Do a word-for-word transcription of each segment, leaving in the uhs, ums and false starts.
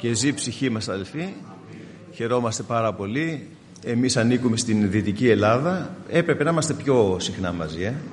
και ζει η ψυχή μας, αδελφοί. Χαιρόμαστε πάρα πολύ. Εμείς ανήκουμε στην Δυτική Ελλάδα. Έπρεπε να είμαστε πιο συχνά μαζί, ε?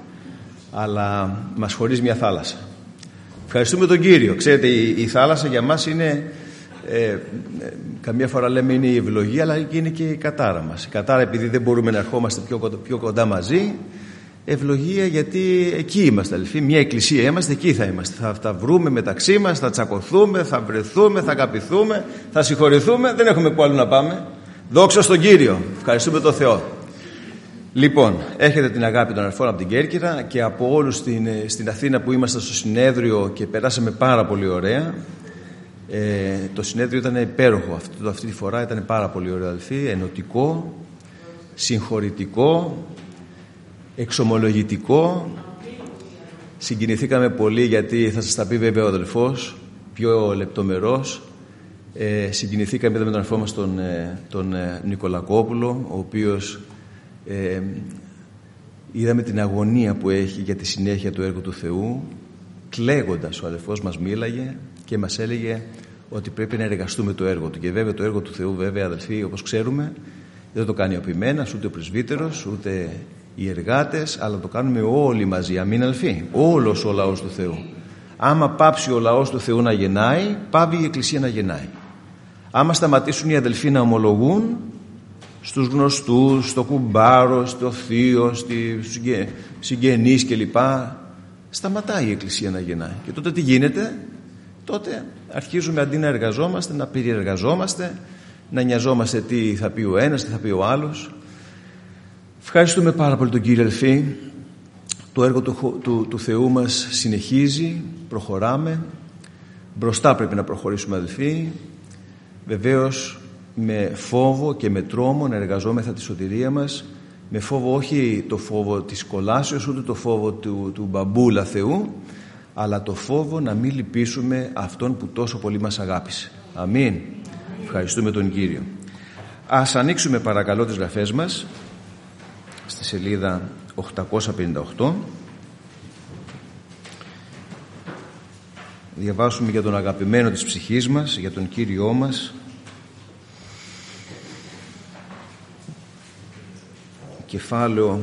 αλλά μας χωρίζει μια θάλασσα. Ευχαριστούμε τον Κύριο. Ξέρετε, η, η θάλασσα για μας είναι, ε, ε, καμιά φορά λέμε είναι η ευλογία, αλλά είναι και η κατάρα μας. Η κατάρα, επειδή δεν μπορούμε να ερχόμαστε πιο, πιο κοντά μαζί, ευλογία γιατί εκεί είμαστε, αδελφοί. Μια εκκλησία είμαστε, εκεί θα είμαστε. Θα τα βρούμε μεταξύ μας, θα τσακωθούμε, θα βρεθούμε, θα αγαπηθούμε, θα συγχωρηθούμε. Δεν έχουμε που άλλο να πάμε. Δόξα στον Κύριο. Ευχαριστούμε τον Θεό. Λοιπόν, έχετε την αγάπη των αδελφών από την Κέρκυρα και από όλους στην, στην Αθήνα που είμαστε στο συνέδριο και περάσαμε πάρα πολύ ωραία. Ε, το συνέδριο ήταν υπέροχο. Αυτή, αυτή τη φορά ήταν πάρα πολύ ωραίο, αδελφοί. Ενωτικό, συγχωρητικό, εξομολογητικό. Συγκινηθήκαμε πολύ, γιατί θα σας τα πει βέβαια ο αδελφός πιο λεπτομερώς. Ε, συγκινηθήκαμε με τον αδελφό μας τον, τον Νικολακόπουλο, ο οποίος ε, είδαμε την αγωνία που έχει για τη συνέχεια του έργου του Θεού. Κλαίγοντας ο αδελφός μας μίλαγε και μας έλεγε ότι πρέπει να εργαστούμε το έργο του. Και βέβαια το έργο του Θεού, βέβαια αδελφοί, όπως ξέρουμε, δεν το κάνει ο ποιμένας, ούτε ο πρεσβύτερος, ούτε οι εργάτες, αλλά το κάνουμε όλοι μαζί. Αμήν, αδελφοί. Όλος ο λαός του Θεού. Άμα πάψει ο λαός του Θεού να γεννάει, πάβει η Εκκλησία να γεννάει. Άμα σταματήσουν οι αδελφοί να ομολογούν στους γνωστούς, στο κουμπάρο, στο θείο, στους συγγενείς κλπ, σταματάει η Εκκλησία να γεννάει. Και τότε τι γίνεται? Τότε αρχίζουμε αντί να εργαζόμαστε, να περιεργαζόμαστε, να νοιαζόμαστε τι θα πει ο ένας, τι θα πει ο άλλος. Ευχαριστούμε πάρα πολύ τον Κύριο, αδελφοί. Το έργο του, του, του Θεού μας συνεχίζει, προχωράμε. Μπροστά πρέπει να προχωρήσουμε, αδελφοί. Βεβαίως με φόβο και με τρόμο να εργαζόμεθα τη σωτηρία μας, με φόβο, όχι το φόβο της κολάσεως, ούτε το φόβο του, του μπαμπούλα Θεού, αλλά το φόβο να μην λυπήσουμε Αυτόν που τόσο πολύ μας αγάπησε. Αμήν. Ευχαριστούμε τον Κύριο. Ας ανοίξουμε παρακαλώ τις γραφές μας στη σελίδα οκτακόσια πενήντα οκτώ. Διαβάσουμε για τον αγαπημένο της ψυχής μας, για τον Κύριό μας. Κεφάλαιο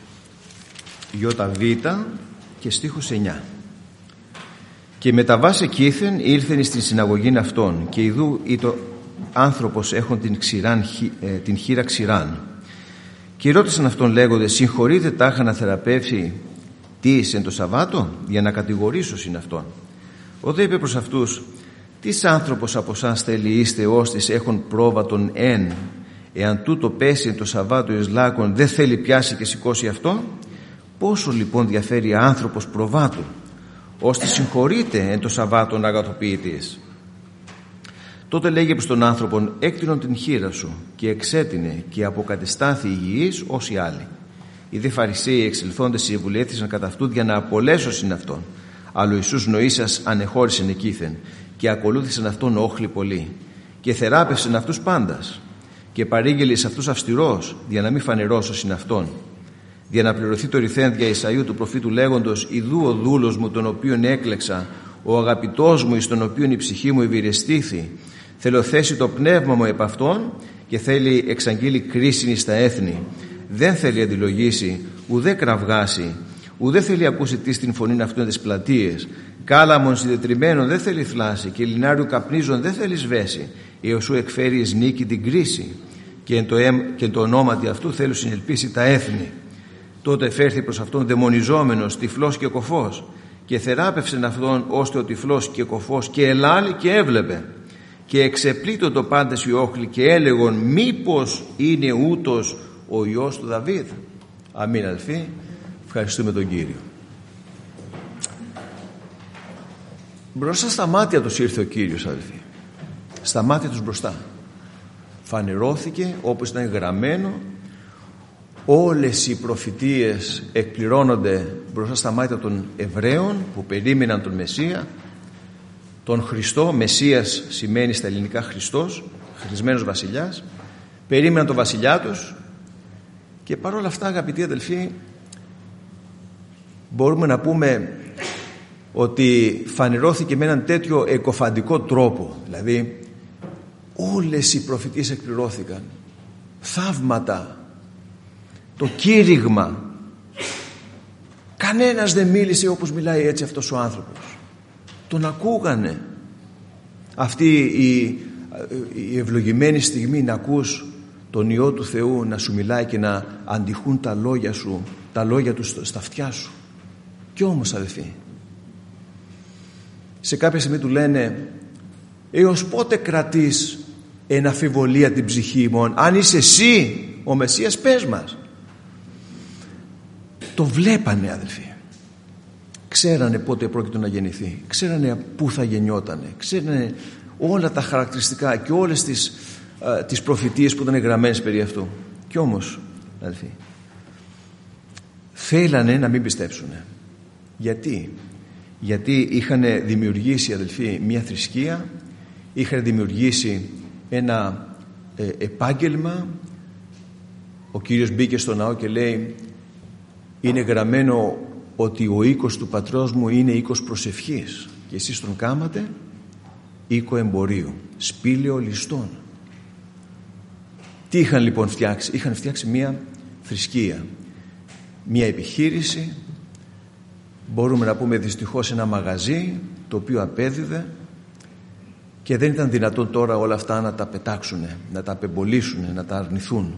ΙΒ και στίχος εννιά. Και μεταβάς εκείθεν ήλθεν στην συναγωγήν αυτών, και ιδού ήτο άνθρωπος έχουν την, ξηράν, την χείρα ξηράν. Και ρώτησαν αυτόν λέγονται, συγχωρείτε τάχα να θεραπεύσει τι εν το Σαββάτο, για να κατηγορήσω συν αυτόν. Ο δε είπε προς αυτούς, τις άνθρωπος από σας θέλει είστε ώστις έχουν πρόβατον εν, εάν τούτο πέσει εν το Σαββάτο εις λάκων, δεν θέλει πιάσει και σηκώσει αυτό? Πόσο λοιπόν διαφέρει άνθρωπος προβάτου, ώστε συγχωρείται εν το Σαββάτον αγαθοποιητής? Τότε λέγε προς τον άνθρωπον, έκτινον την χείρα σου, και εξέτεινε και αποκατεστάθη υγιής ως οι άλλοι. Οι δε Φαρισαίοι εξελθόντες συμβουλεύθησαν κατά αυτού για να απολέσωσιν αυτόν. Αλλά ο Ιησούς νοήσας ανεχώρησεν εκείθεν, και ακολούθησαν αυτόν όχλοι πολλοί, και θεράπευσεν αυτούς πάντας, και παρήγγειλε σε αυτούς αυστηρός, για να μην φανερώσωσιν αυτόν, για να πληρωθεί το ρηθέν δια Ισαΐου του προφήτου λέγοντος, ιδού ο δούλος μου τον οποίον έκλεξα, ο αγαπητός μου εις τον οποίον η ψυχή μου ευηρεστήθη, θέλω θέσει το πνεύμα μου επ' αυτόν, και θέλει εξαγγείλει κρίσιν στα έθνη. Δεν θέλει αντιλογήσει, ουδέ κραυγάσει, ουδέ θέλει ακούσει τι στην φωνήν αυτών τις πλατείες. Κάλαμον συνδετριμμένον δεν θέλει θλάση, και λινάριου καπνίζον δεν θέλει σβέσει, έως σου εκφέρει εις νίκη την κρίση, και εν το, εμ, και εν το ονόματι αυτού θέλει συνελπίσει τα έθνη. Τότε φέρθη προς αυτόν δαιμονιζόμενος, τυφλός και κοφός, και θεράπευσεν αυτόν ώστε ο τυφλός και κοφός και ελάλη και έβλεπε. Και εξεπλήττω το πάντες οι όχλοι και έλεγον, μήπως είναι ούτως ο Υιός του Δαβίδ? Αμήν, αδελφοί. Ευχαριστούμε τον Κύριο. Μπροστά στα μάτια τους ήρθε ο Κύριος, αδελφοί. Στα μάτια τους μπροστά. Φανερώθηκε όπως ήταν γραμμένο. Όλες οι προφητείες εκπληρώνονται μπροστά στα μάτια των Εβραίων που περίμεναν τον Μεσσία, τον Χριστό. Μεσσίας σημαίνει στα ελληνικά Χριστός, χρησμένος βασιλιάς. Περίμεναν τον βασιλιά τους, και παρόλα αυτά, αγαπητοί αδελφοί, μπορούμε να πούμε ότι φανερώθηκε με έναν τέτοιο εκοφαντικό τρόπο. Δηλαδή όλες οι προφητείες εκπληρώθηκαν. Θαύματα, το κήρυγμα. Κανένας δεν μίλησε όπως μιλάει έτσι αυτός ο άνθρωπος. Τον ακούγανε. Αυτή η, η ευλογημένη στιγμή να ακούς τον Υιό του Θεού να σου μιλάει και να αντιχούν τα λόγια σου, τα λόγια του στα αυτιά σου. Κι όμως, αδελφοί, σε κάποια στιγμή του λένε, έως πότε κρατείς εν αμφιβολία την ψυχή ημών? Αν είσαι εσύ ο Μεσσίας, πες μας. Το βλέπανε, αδελφοί. Ξέρανε πότε πρόκειται να γεννηθεί, ξέρανε πού θα γεννιότανε, ξέρανε όλα τα χαρακτηριστικά και όλες τις, α, τις προφητείες που ήταν γραμμένες περί αυτού. Κι όμως, αδελφοί, θέλανε να μην πιστέψουνε. Γιατί? Γιατί είχαν δημιουργήσει, αδελφοί, μια θρησκεία, είχαν δημιουργήσει ένα ε, επάγγελμα. Ο Κύριος μπήκε στο ναό και λέει, είναι γραμμένο ότι ο οίκος του πατρός μου είναι οίκος προσευχής και εσείς τον κάματε οίκο εμπορίου, σπήλαιο ληστών. Τι είχαν λοιπόν φτιάξει? Είχαν φτιάξει μια θρησκεία, μια επιχείρηση, μπορούμε να πούμε δυστυχώς ένα μαγαζί το οποίο απέδιδε, και δεν ήταν δυνατόν τώρα όλα αυτά να τα πετάξουν, να τα απεμπολίσουν, να τα αρνηθούν.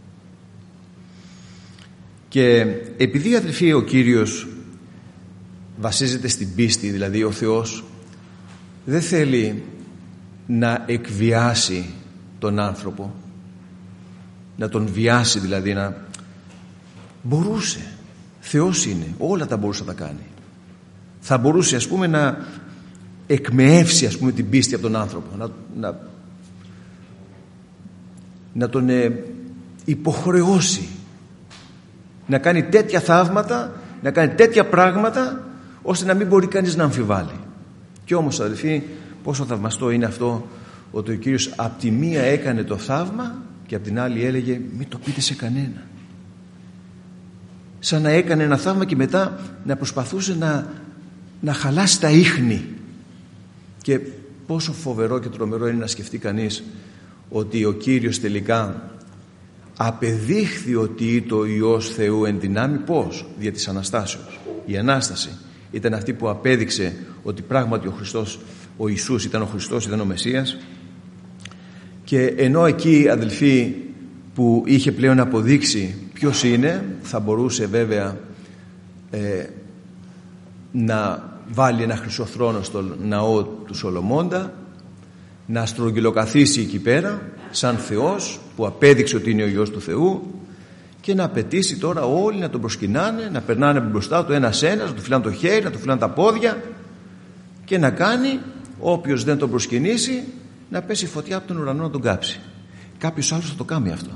Και επειδή, αδελφοί, ο Κύριος βασίζεται στην πίστη, δηλαδή ο Θεός δεν θέλει να εκβιάσει τον άνθρωπο, να τον βιάσει, δηλαδή να... μπορούσε, Θεός είναι, όλα τα μπορούσε να τα κάνει. Θα μπορούσε, ας πούμε, να εκμεεύσει, ας πούμε, την πίστη από τον άνθρωπο, να, να, να τον ε, υποχρεώσει να κάνει τέτοια θαύματα, να κάνει τέτοια πράγματα, ώστε να μην μπορεί κανείς να αμφιβάλλει. Κι όμως, αδελφοί, πόσο θαυμαστό είναι αυτό, ότι ο Κύριος απ' τη μία έκανε το θαύμα και απ' την άλλη έλεγε μην το πείτε σε κανένα. Σαν να έκανε ένα θαύμα και μετά να προσπαθούσε να, να χαλάσει τα ίχνη. Και πόσο φοβερό και τρομερό είναι να σκεφτεί κανείς ότι ο Κύριος τελικά απεδείχθη ότι ήταν ο Υιός Θεού εν δυνάμει. Πώς? Δια της Αναστάσεως. Η Ανάσταση ήταν αυτή που απέδειξε ότι πράγματι ο Χριστός, ο Ιησούς ήταν ο Χριστός, ήταν ο Μεσσίας. Και ενώ εκεί, αδελφοί, που είχε πλέον αποδείξει ποιος είναι, θα μπορούσε βέβαια ε, να βάλει ένα χρυσό θρόνο στο ναό του Σολομώντα, να στρογγυλοκαθίσει εκεί πέρα σαν Θεός που απέδειξε ότι είναι ο Υιός του Θεού, και να απαιτήσει τώρα όλοι να τον προσκυνάνε, να περνάνε μπροστά του ένας ένας, να του φυλάνε το χέρι, να του φυλάνε τα πόδια, και να κάνει όποιος δεν τον προσκυνήσει να πέσει φωτιά από τον ουρανό να τον κάψει. Κάποιος άλλος θα το κάνει αυτό,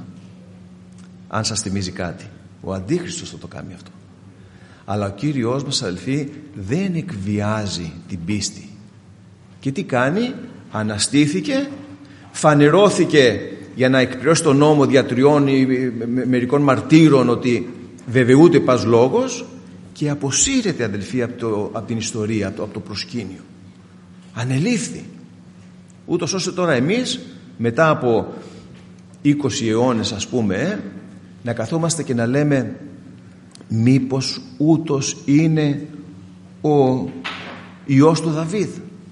αν σας θυμίζει κάτι. Ο Αντίχριστος θα το κάνει αυτό. Αλλά ο Κύριος μας, αδελφοί, δεν εκβιάζει την πίστη. Και τι κάνει? Αναστήθηκε, φανερώθηκε για να εκπληρώσει τον νόμο δια τριών ή μερικών μαρτύρων ότι βεβαιούται πας λόγος, και αποσύρεται, αδελφοί, από, το, από την ιστορία, από το, από το προσκήνιο. Ανελήφθη. Ούτως ώστε τώρα εμείς μετά από είκοσι αιώνες, ας πούμε, ε, να καθόμαστε και να λέμε μήπως ούτως είναι ο Υιός του Δαβίδ,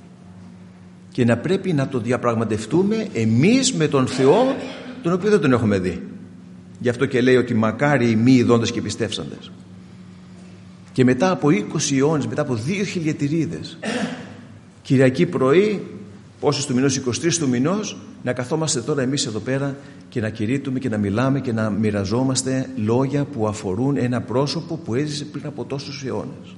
και να πρέπει να το διαπραγματευτούμε εμείς με τον Θεό, τον οποίο δεν τον έχουμε δει. Γι' αυτό και λέει ότι μακάρι οι μη ειδώντες και πιστεύσαντες. Και μετά από είκοσι αιώνες, μετά από δύο χιλιετηρίδες, Κυριακή πρωί, πόσες του μηνός, είκοσι τρεις του μηνός, να καθόμαστε τώρα εμείς εδώ πέρα και να κηρύττουμε και να μιλάμε και να μοιραζόμαστε λόγια που αφορούν ένα πρόσωπο που έζησε πριν από τόσους αιώνες.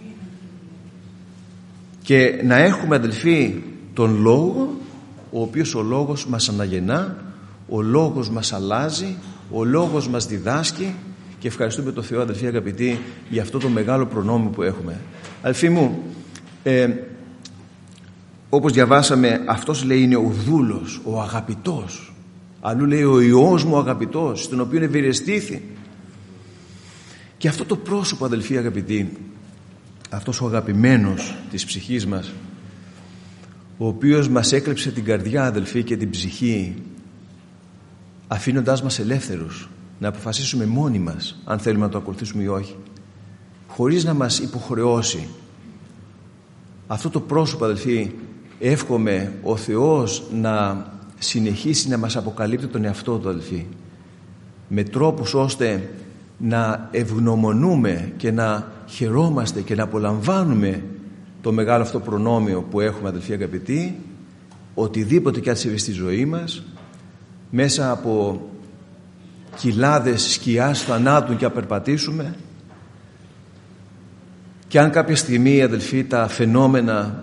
Και να έχουμε, αδελφοί, τον λόγο, ο οποίος ο λόγος μας αναγεννά, ο λόγος μας αλλάζει, ο λόγος μας διδάσκει, και ευχαριστούμε τον Θεό, αδελφοί αγαπητοί, για αυτό το μεγάλο προνόμιο που έχουμε. Αδελφοί μου, ε, όπως διαβάσαμε, αυτός λέει είναι ο δούλος, ο αγαπητός. Αλλού λέει ο Υιός μου ο αγαπητός, στον οποίο ευηρεστήθη. Και αυτό το πρόσωπο, αδελφοί αγαπητοί, αυτός ο αγαπημένος της ψυχής μας, ο οποίος μας έκλεψε την καρδιά, αδελφοί, και την ψυχή, αφήνοντάς μας ελεύθερους να αποφασίσουμε μόνοι μας αν θέλουμε να το ακολουθήσουμε ή όχι, χωρίς να μας υποχρεώσει. Αυτό το πρόσωπο, αδελφοί, εύχομαι ο Θεός να συνεχίσει να μας αποκαλύπτει τον εαυτό του, αδελφοί, με τρόπους ώστε να ευγνωμονούμε και να χαιρόμαστε και να απολαμβάνουμε το μεγάλο αυτό προνόμιο που έχουμε, αδελφοί αγαπητοί, οτιδήποτε κι αν συμβεί στη ζωή μας, μέσα από κοιλάδες σκιάς θανάτου και αν περπατήσουμε, και αν κάποια στιγμή, αδελφοί, τα φαινόμενα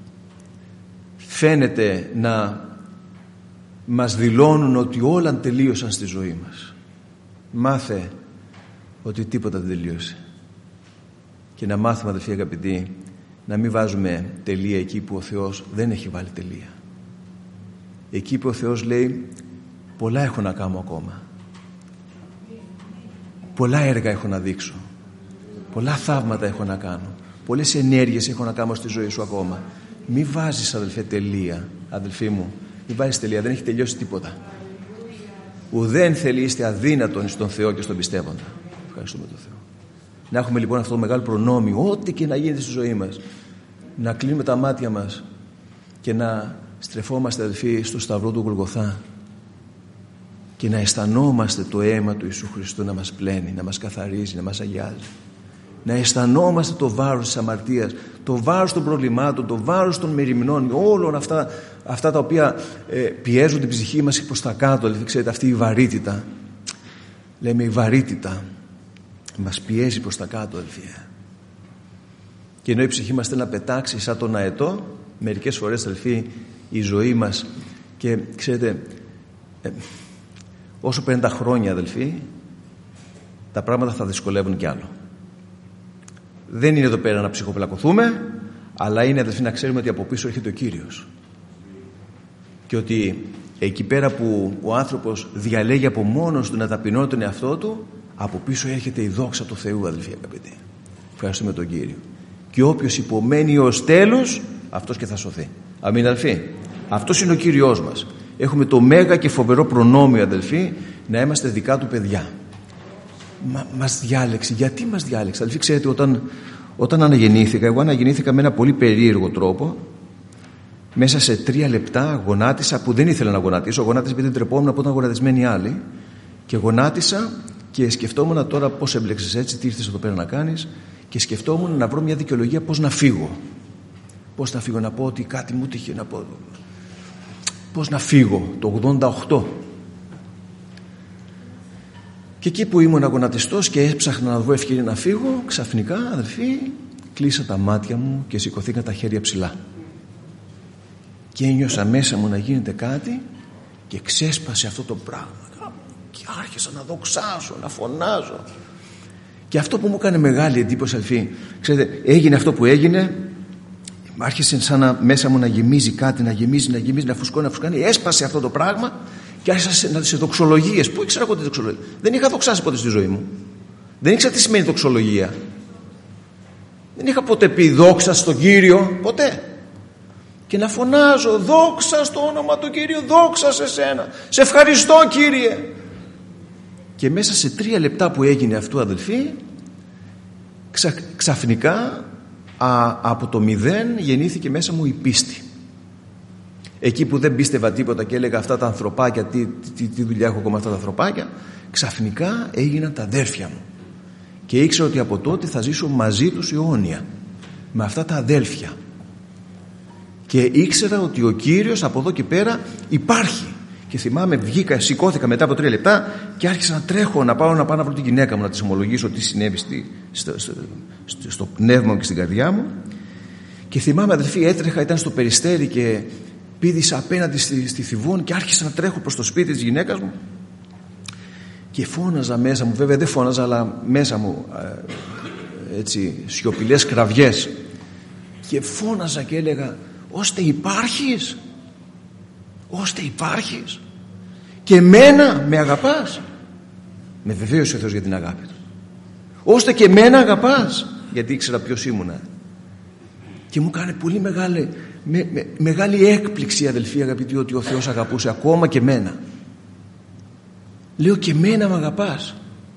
φαίνεται να μας δηλώνουν ότι όλα τελείωσαν στη ζωή μας, μάθε ότι τίποτα δεν τελείωσε, και να μάθουμε, αδελφοί αγαπητοί, να μην βάζουμε τελεία εκεί που ο Θεός δεν έχει βάλει τελεία. Εκεί που ο Θεός λέει πολλά έχω να κάνω ακόμα, πολλά έργα έχω να δείξω, πολλά θαύματα έχω να κάνω, πολλές ενέργειες έχω να κάνω στη ζωή σου ακόμα. Μη βάζεις, αδελφέ, τελεία, αδελφοί μου, μη βάζεις τελεία, δεν έχει τελειώσει τίποτα. Ουδέν θέλει είστε αδύνατον στον Θεό και στον πιστεύοντα. Ευχαριστούμε τον Θεό. Να έχουμε λοιπόν αυτό το μεγάλο προνόμιο, ό,τι και να γίνεται στη ζωή μας, να κλείνουμε τα μάτια μας και να στρεφόμαστε, αδελφοί, στο σταυρό του Γολγοθά και να αισθανόμαστε το αίμα του Ιησού Χριστού να μας πλένει, να μας καθαρίζει, να μας αγιάζει. Να αισθανόμαστε το βάρος της αμαρτίας, το βάρος των προβλημάτων, το βάρος των μεριμνών, όλων αυτά, αυτά τα οποία ε, πιέζουν την ψυχή μας προς τα κάτω. Δηλαδή, ξέρετε, αυτή η βαρύτητα, λέμε η βαρύτητα, μας πιέζει προς τα κάτω, αδελφοί. Και ενώ η ψυχή μας θέλει να πετάξει σαν τον αετό, μερικές φορές, αδελφοί, η ζωή μας, και ξέρετε, ε, όσο παίρνουν τα χρόνια, αδελφοί, τα πράγματα θα δυσκολεύουν κι άλλο. Δεν είναι εδώ πέρα να ψυχοπλακωθούμε, αλλά είναι, αδελφοί, να ξέρουμε ότι από πίσω έρχεται ο Κύριος, και ότι εκεί πέρα που ο άνθρωπος διαλέγει από μόνος του να ταπεινώνει τον εαυτό του, από πίσω έρχεται η δόξα του Θεού, αδελφοί αγαπητοί. Ευχαριστούμε τον Κύριο. Και όποιος υπομένει ως τέλος, αυτός και θα σωθεί. Αμήν, αδελφοί. Αυτός είναι ο Κύριος μας. Έχουμε το μέγα και φοβερό προνόμιο, αδελφοί, να είμαστε δικά του παιδιά. Μα, μας διάλεξε. Γιατί μας διάλεξε, αδελφοί? Ξέρετε, όταν, όταν αναγεννήθηκα, εγώ αναγεννήθηκα με ένα πολύ περίεργο τρόπο. Μέσα σε τρία λεπτά γονάτισα, που δεν ήθελα να γονατίσω. Γονάτισα επειδή δεν τρεπόμουν από όταν γονατισμένοι άλλοι. Και γονάτισα και σκεφτόμουν τώρα πώς έμπλεξες έτσι, τι ήρθες εδώ πέρα να κάνεις. Και σκεφτόμουν να βρω μια δικαιολογία πώς να φύγω. Πώς να φύγω, να πω ότι κάτι μου τύχε, να πω. Πώς να φύγω το ογδόντα οκτώ. Και εκεί που ήμουν αγωνατιστός και έψαχνα να βρω ευκαιρία να φύγω, ξαφνικά, αδελφοί, κλείσα τα μάτια μου και σηκωθήκα τα χέρια ψηλά. Και ένιωσα μέσα μου να γίνεται κάτι και ξέσπασε αυτό το πράγμα. Και άρχισα να δοξάσω, να φωνάζω. Και αυτό που μου έκανε μεγάλη εντύπωση, αδελφοί, ξέρετε, έγινε αυτό που έγινε. Άρχισε σαν να, μέσα μου να γεμίζει κάτι, να γεμίζει, να γεμίζει, να φουσκώνει, να φουσκώνει. Έσπασε αυτό το πράγμα και άρχισα να σε δοξολογίες. Πού ήξερα εγώ τη δοξολογία? Δεν είχα δοξάσει ποτέ στη ζωή μου. Δεν ήξερα τι σημαίνει δοξολογία. Δεν είχα ποτέ πει δόξα στον Κύριο, ποτέ. Και να φωνάζω δόξα στο όνομα του Κύριου, δόξα σε σένα. Σε ευχαριστώ, Κύριε. Και μέσα σε τρία λεπτά που έγινε αυτό, αδελφοί, ξα, ξαφνικά α, από το μηδέν γεννήθηκε μέσα μου η πίστη. Εκεί που δεν πίστευα τίποτα και έλεγα αυτά τα ανθρωπάκια, τι, τι, τι δουλειά έχω ακόμα αυτά τα ανθρωπάκια, ξαφνικά έγιναν τα αδέρφια μου. Και ήξερα ότι από τότε θα ζήσω μαζί τους αιώνια, με αυτά τα αδέλφια. Και ήξερα ότι ο Κύριος από εδώ και πέρα υπάρχει. Και θυμάμαι, βγήκα, σηκώθηκα μετά από τρία λεπτά και άρχισα να τρέχω, να πάω να πάω να βρω την γυναίκα μου, να της ομολογήσω τι συνέβη στη, στο, στο, στο, στο πνεύμα μου και στην καρδιά μου. Και θυμάμαι, αδελφοί, έτρεχα, ήταν στο Περιστέρι και πήδησα απέναντι στη, στη Θηβών και άρχισα να τρέχω προς το σπίτι της γυναίκας μου. Και φώναζα μέσα μου, βέβαια δεν φώναζα, αλλά μέσα μου ε, έτσι σιωπηλές κραυγές. Και φώναζα και έλεγα, ώστε υπάρχεις, ώστε υπάρχεις και εμένα με αγαπάς. Με βεβαίωσε ο Θεός για την αγάπη του. Ώστε και εμένα αγαπάς, γιατί ήξερα ποιος ήμουνα. Και μου έκανε πολύ μεγάλη, με, με, μεγάλη έκπληξη, αδελφοί αγαπητοί, ότι ο Θεός αγαπούσε ακόμα και μένα. Λέω, και μένα με αγαπάς?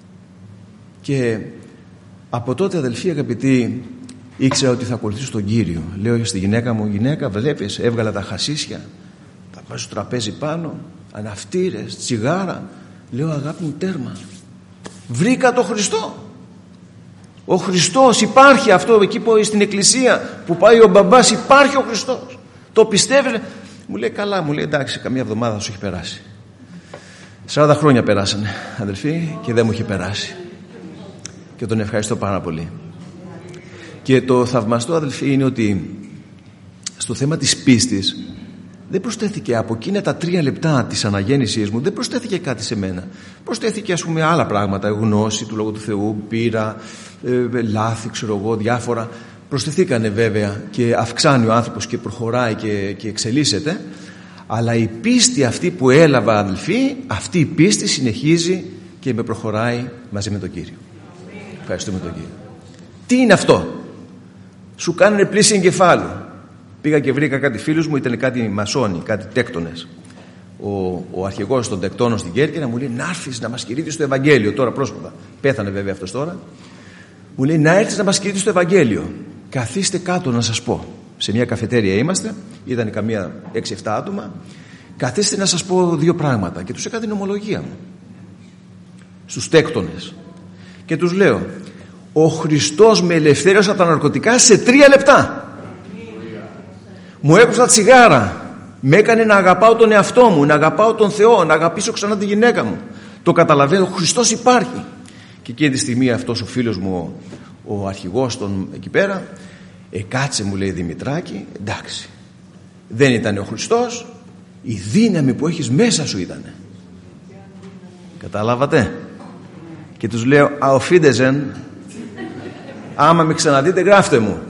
Και από τότε, αδελφοί αγαπητοί, ήξερα ότι θα ακολουθήσω τον Κύριο. Λέω στη γυναίκα μου, γυναίκα, βλέπεις, έβγαλα τα χασίσια, τα βάζω στο τραπέζι πάνω, αναυτήρες, τσιγάρα. Λέω, αγάπη μου, τέρμα. Βρήκα τον Χριστό. Ο Χριστός υπάρχει, αυτό εκεί που στην εκκλησία που πάει ο μπαμπάς, υπάρχει ο Χριστός. Το πιστεύει? Μου λέει, καλά, μου λέει, εντάξει, καμία εβδομάδα θα σου έχει περάσει. σαράντα χρόνια περάσανε, αδελφοί, και δεν μου είχε περάσει. Και τον ευχαριστώ πάρα πολύ. Και το θαυμαστό, αδελφοί, είναι ότι στο θέμα της πίστης δεν προσθέθηκε από εκείνα τα τρία λεπτά της αναγέννησής μου, δεν προσθέθηκε κάτι σε μένα. Προσθέθηκε, ας πούμε, άλλα πράγματα, γνώση του Λόγου του Θεού, πείρα, ε, λάθη, ξέρω εγώ, διάφορα. Προσθεθήκανε βέβαια και αυξάνει ο άνθρωπος και προχωράει και, και εξελίσσεται. Αλλά η πίστη αυτή που έλαβα, αδελφοί, αυτή η πίστη συνεχίζει και με προχωράει μαζί με τον Κύριο. Ευχαριστούμε τον Κύριο. Τι είναι αυτό? Σου κάνανε πλήση εγκεφάλου. Πήγα και βρήκα κάτι φίλους μου, ήταν κάτι μασόνοι, κάτι τέκτονες. Ο, ο αρχηγός των τεκτώνων στην Κέρκυρα μου λέει, να έρθεις να μας κηρύττεις το Ευαγγέλιο. Τώρα πρόσφατα, πέθανε βέβαια αυτός τώρα. Μου λέει, να έρθεις να μας κηρύττεις το Ευαγγέλιο. Καθίστε κάτω να σας πω. Σε μια καφετέρια είμαστε, ήταν καμία έξι εφτά άτομα. Καθίστε να σας πω δύο πράγματα. Και τους έκανα την ομολογία μου στους τέκτονες. Και τους λέω, ο Χριστός με ελευθέρωσε από τα ναρκωτικά σε τρία λεπτά. Μου έκοψα τσιγάρα. Με έκανε να αγαπάω τον εαυτό μου, να αγαπάω τον Θεό, να αγαπήσω ξανά τη γυναίκα μου. Το καταλαβαίνω, ο Χριστός υπάρχει. Και εκείνη τη στιγμή αυτός ο φίλος μου, ο, ο αρχηγός των εκεί πέρα, ε, κάτσε, μου λέει, Δημητράκη, εντάξει, δεν ήταν ο Χριστός, η δύναμη που έχεις μέσα σου ήτανε. Καταλάβατε? Και τους λέω, αοφίντεζεν, άμα με ξαναδείτε γράφτε μου.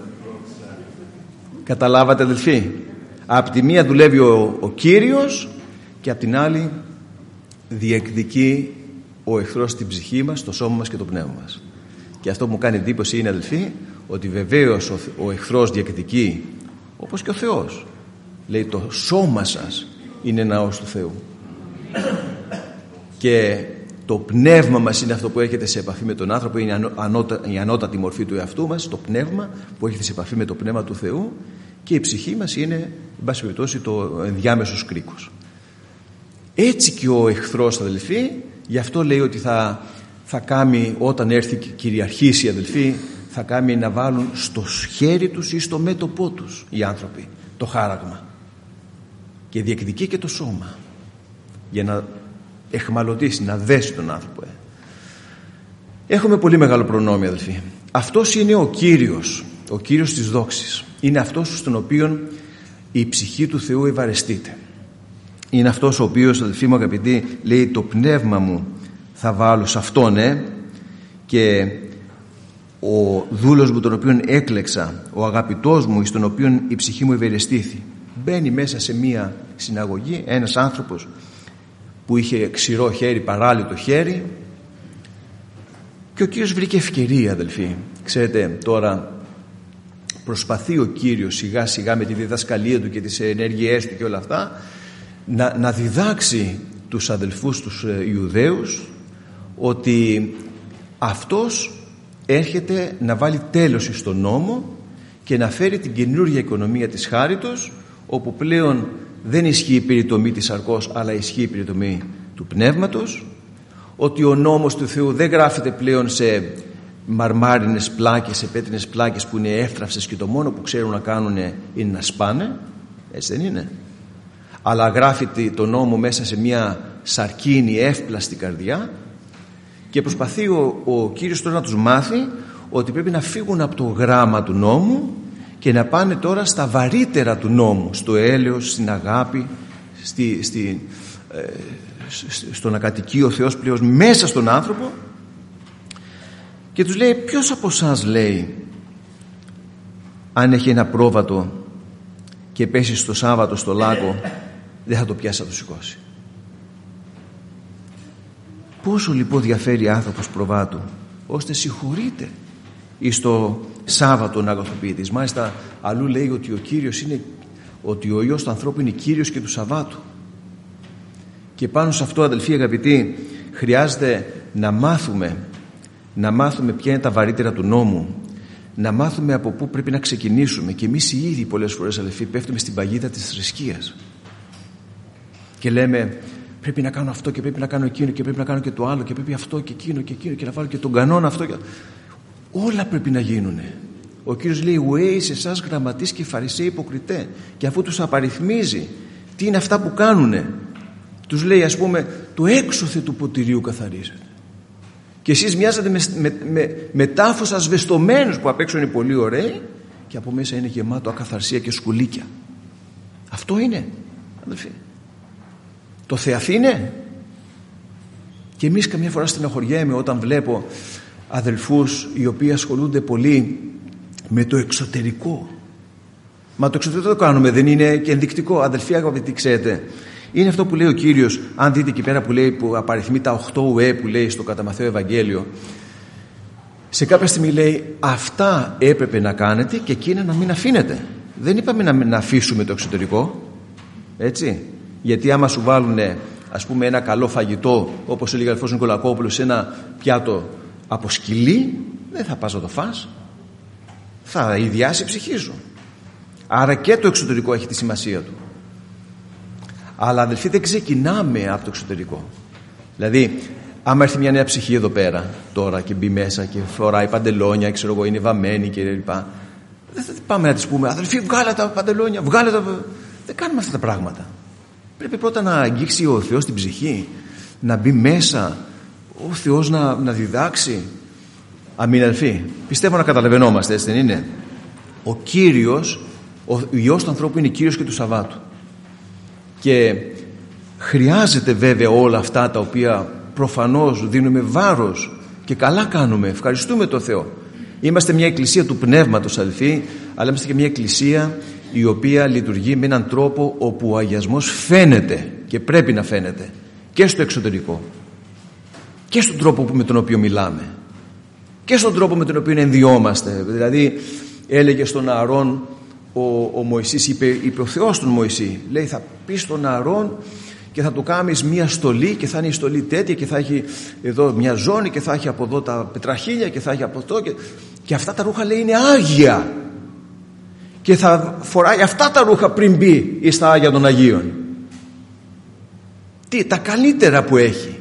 Καταλάβατε, αδελφοί? Απ' τη μία δουλεύει ο, ο Κύριος και απ' την άλλη διεκδικεί ο εχθρός την ψυχή μας, το σώμα μας και το πνεύμα μας. Και αυτό που μου κάνει εντύπωση είναι, αδελφοί, ότι βεβαίως ο, ο εχθρός διεκδικεί, όπως και ο Θεός. Λέει, το σώμα σας είναι ναός του Θεού. Και το πνεύμα μας είναι αυτό που έρχεται σε επαφή με τον άνθρωπο, είναι ανώτα, η ανώτατη μορφή του εαυτού μας, το πνεύμα που έρχεται σε επαφή με το πνεύμα του Θεού, και η ψυχή μας είναι, εν πάση περιπτώσει, το ενδιάμεσος κρίκος. Έτσι και ο εχθρός, αδελφοί, γι' αυτό λέει ότι θα, θα κάνει, όταν έρθει και κυριαρχήσει, αδελφοί, θα κάνει να βάλουν στο χέρι τους ή στο μέτωπό τους οι άνθρωποι το χάραγμα, και διεκδικεί και το σώμα για να εχμαλωτήσει, να δέσει τον άνθρωπο. Έχουμε πολύ μεγάλο προνόμιο, αδελφοί. Αυτός είναι ο Κύριος, ο Κύριος της δόξης. Είναι αυτός στον οποίο η ψυχή του Θεού ευαρεστείται. Είναι αυτός ο οποίος, αδελφοί μου αγαπητοί, λέει, το πνεύμα μου θα βάλω σε αυτόν, ε, και ο δούλος μου τον οποίον έκλεξα, ο αγαπητός μου στον οποίον η ψυχή μου ευερεστήθη. Μπαίνει μέσα σε μία συναγωγή ένας άνθρωπος που είχε ξηρό χέρι, παράλυτο χέρι, και ο Κύριος βρήκε ευκαιρία, αδελφοί. Ξέρετε, τώρα προσπαθεί ο Κύριος σιγά σιγά με τη διδασκαλία του και τις ενέργειές του και όλα αυτά να, να διδάξει τους αδελφούς τους Ιουδαίους ότι αυτός έρχεται να βάλει τέλος στον νόμο και να φέρει την καινούργια οικονομία της χάριτος, όπου πλέον δεν ισχύει η περιτομή της σαρκός, αλλά ισχύει η περιτομή του πνεύματος, ότι ο νόμος του Θεού δεν γράφεται πλέον σε μαρμάρινες πλάκες, σε πέτρινες πλάκες που είναι εύθραυστες και το μόνο που ξέρουν να κάνουν είναι να σπάνε, έτσι δεν είναι? Αλλά γράφεται το νόμο μέσα σε μια σαρκίνη εύπλαστη καρδιά, και προσπαθεί ο, ο Κύριος τώρα να τους μάθει ότι πρέπει να φύγουν από το γράμμα του νόμου και να πάνε τώρα στα βαρύτερα του νόμου, στο έλεος, στην αγάπη, στη, στη, ε, στο να κατοικεί ο Θεός πλέον μέσα στον άνθρωπο. Και τους λέει, ποιος από εσάς, λέει, αν έχει ένα πρόβατο και πέσει στο Σάββατο στο λάκκο, δεν θα το πιάσει, θα το σηκώσει? Πόσο λοιπόν διαφέρει άνθρωπος προβάτου, ώστε συγχωρείται εις το Σάββατο να αγαθοποιητής. Μάλιστα αλλού λέει ότι ο Κύριος είναι ότι ο Υιός του ανθρώπου είναι Κύριος και του Σαββάτου. Και πάνω σε αυτό, αδελφοί αγαπητοί, χρειάζεται να μάθουμε να μάθουμε ποια είναι τα βαρύτερα του νόμου, να μάθουμε από πού πρέπει να ξεκινήσουμε. Και εμείς οι ίδιοι πολλές φορές, αδελφοί, πέφτουμε στην παγίδα της θρησκείας και λέμε πρέπει να κάνω αυτό και πρέπει να κάνω εκείνο και πρέπει να κάνω και το άλλο και πρέπει αυτό και εκείνο και εκείνο και να βάλω και τον κανόνα αυτό και... όλα πρέπει να γίνουν. Ο Κύριος λέει «Ουέι σε εσάς γραμματείς και φαρισαίοι υποκριτέ», και αφού τους απαριθμίζει τι είναι αυτά που κάνουνε, τους λέει, ας πούμε, το έξωθε του ποτηρίου καθαρίζεται και εσείς μοιάζετε με, με, με, με τάφους ασβεστομένους που απ' έξω είναι πολύ ωραίοι και από μέσα είναι γεμάτο ακαθαρσία και σκουλίκια. Αυτό είναι, αδελφοί. Το θεαθή είναι. Και εμείς καμιά φορά στεναχωριέμαι όταν βλέπω αδελφούς οι οποίοι ασχολούνται πολύ με το εξωτερικό. Μα το εξωτερικό το κάνουμε, δεν είναι και ενδεικτικό? Αδελφοί αγαπητοί, ξέρετε, είναι αυτό που λέει ο Κύριος. Αν δείτε εκεί πέρα που λέει, που απαριθμεί τα οχτώ ουέ που λέει στο κατά Μαθαίο Ευαγγέλιο, σε κάποια στιγμή λέει αυτά έπρεπε να κάνετε και εκείνα να μην αφήνετε. Δεν είπαμε να, να αφήσουμε το εξωτερικό, έτσι, γιατί άμα σου βάλουν, ας πούμε, ένα καλό φαγητό, όπως έλεγε ο αδελφός Νικολακόπουλος, σε ένα πιάτο από σκυλί, δεν θα πας να το φας, θα ιδιάσει η ψυχή σου. Άρα και το εξωτερικό έχει τη σημασία του. Αλλά αδελφοί, δεν ξεκινάμε από το εξωτερικό. Δηλαδή, άμα έρθει μια νέα ψυχή εδώ πέρα τώρα και μπει μέσα και φοράει παντελόνια, ξέρω εγώ, είναι βαμμένη και λοιπά, δεν θα πάμε να της πούμε αδελφοί, βγάλε τα παντελόνια, βγάλε τα. Δεν κάνουμε αυτά τα πράγματα. Πρέπει πρώτα να αγγίξει ο Θεός την ψυχή, να μπει μέσα, ο Θεός να, να διδάξει. Αμήν, αδελφοί. Πιστεύω να καταλαβαίνόμαστε, έτσι δεν είναι? Ο Κύριος, ο Υιός του ανθρώπου είναι Κύριος και του Σαββάτου. Και χρειάζεται βέβαια όλα αυτά τα οποία προφανώς δίνουμε βάρος και καλά κάνουμε, ευχαριστούμε τον Θεό. Είμαστε μια εκκλησία του πνεύματος, αδελφοί, αλλά είμαστε και μια εκκλησία η οποία λειτουργεί με έναν τρόπο όπου ο αγιασμός φαίνεται και πρέπει να φαίνεται και στο εξωτερικό και στον τρόπο με τον οποίο μιλάμε και στον τρόπο με τον οποίο ενδιόμαστε. Δηλαδή έλεγε στον Ααρών ο, ο Μωυσής, είπε, είπε ο Θεός τον Μωυσή, λέει θα πει στον Ααρών και θα του κάνεις μια στολή και θα είναι η στολή τέτοια και θα έχει εδώ μια ζώνη και θα έχει από εδώ τα πετραχίλια και θα έχει από αυτό και, και αυτά τα ρούχα, λέει, είναι άγια και θα φοράει αυτά τα ρούχα πριν μπει εις τα Άγια των Αγίων. Τι, τα καλύτερα που έχει,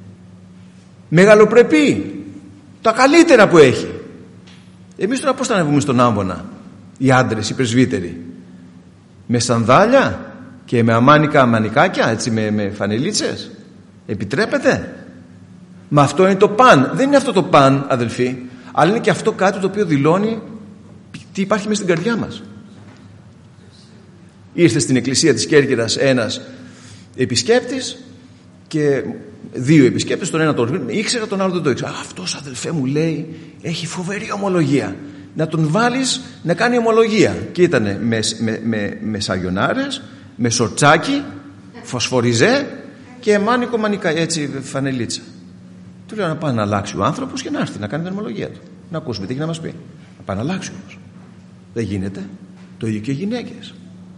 μεγαλοπρεπή, τα καλύτερα που έχει. Εμείς τώρα πώς θα ανεβούμε στον άμβονα, οι άντρες, οι πρεσβύτεροι, με σανδάλια και με αμάνικα αμανικάκια, έτσι, με, με φανελίτσες? Επιτρέπεται? Μα αυτό είναι το παν. Δεν είναι αυτό το παν, αδελφοί, αλλά είναι και αυτό κάτι το οποίο δηλώνει τι υπάρχει μέσα στην καρδιά μας. Ήρθε στην εκκλησία της Κέρκυρας ένας επισκέπτης και δύο επισκέπτες, τον ένα τον ήξερα, τον άλλο δεν το ήξερα. Αυτός, αδελφέ μου, λέει, έχει φοβερή ομολογία, να τον βάλεις να κάνει ομολογία. Και ήτανε με, με, με, με σαγιονάρες, με σορτσάκι, φωσφοριζέ και μάνικο μανικά, έτσι, φανελίτσα. Του λέω να πάει να αλλάξει ο άνθρωπος και να έρθει να κάνει την ομολογία του, να ακούσουμε τι έχει να μας πει. Να πάει να αλλάξει όμως. Δεν γίνεται. Το ίδιο και οι γυναίκες.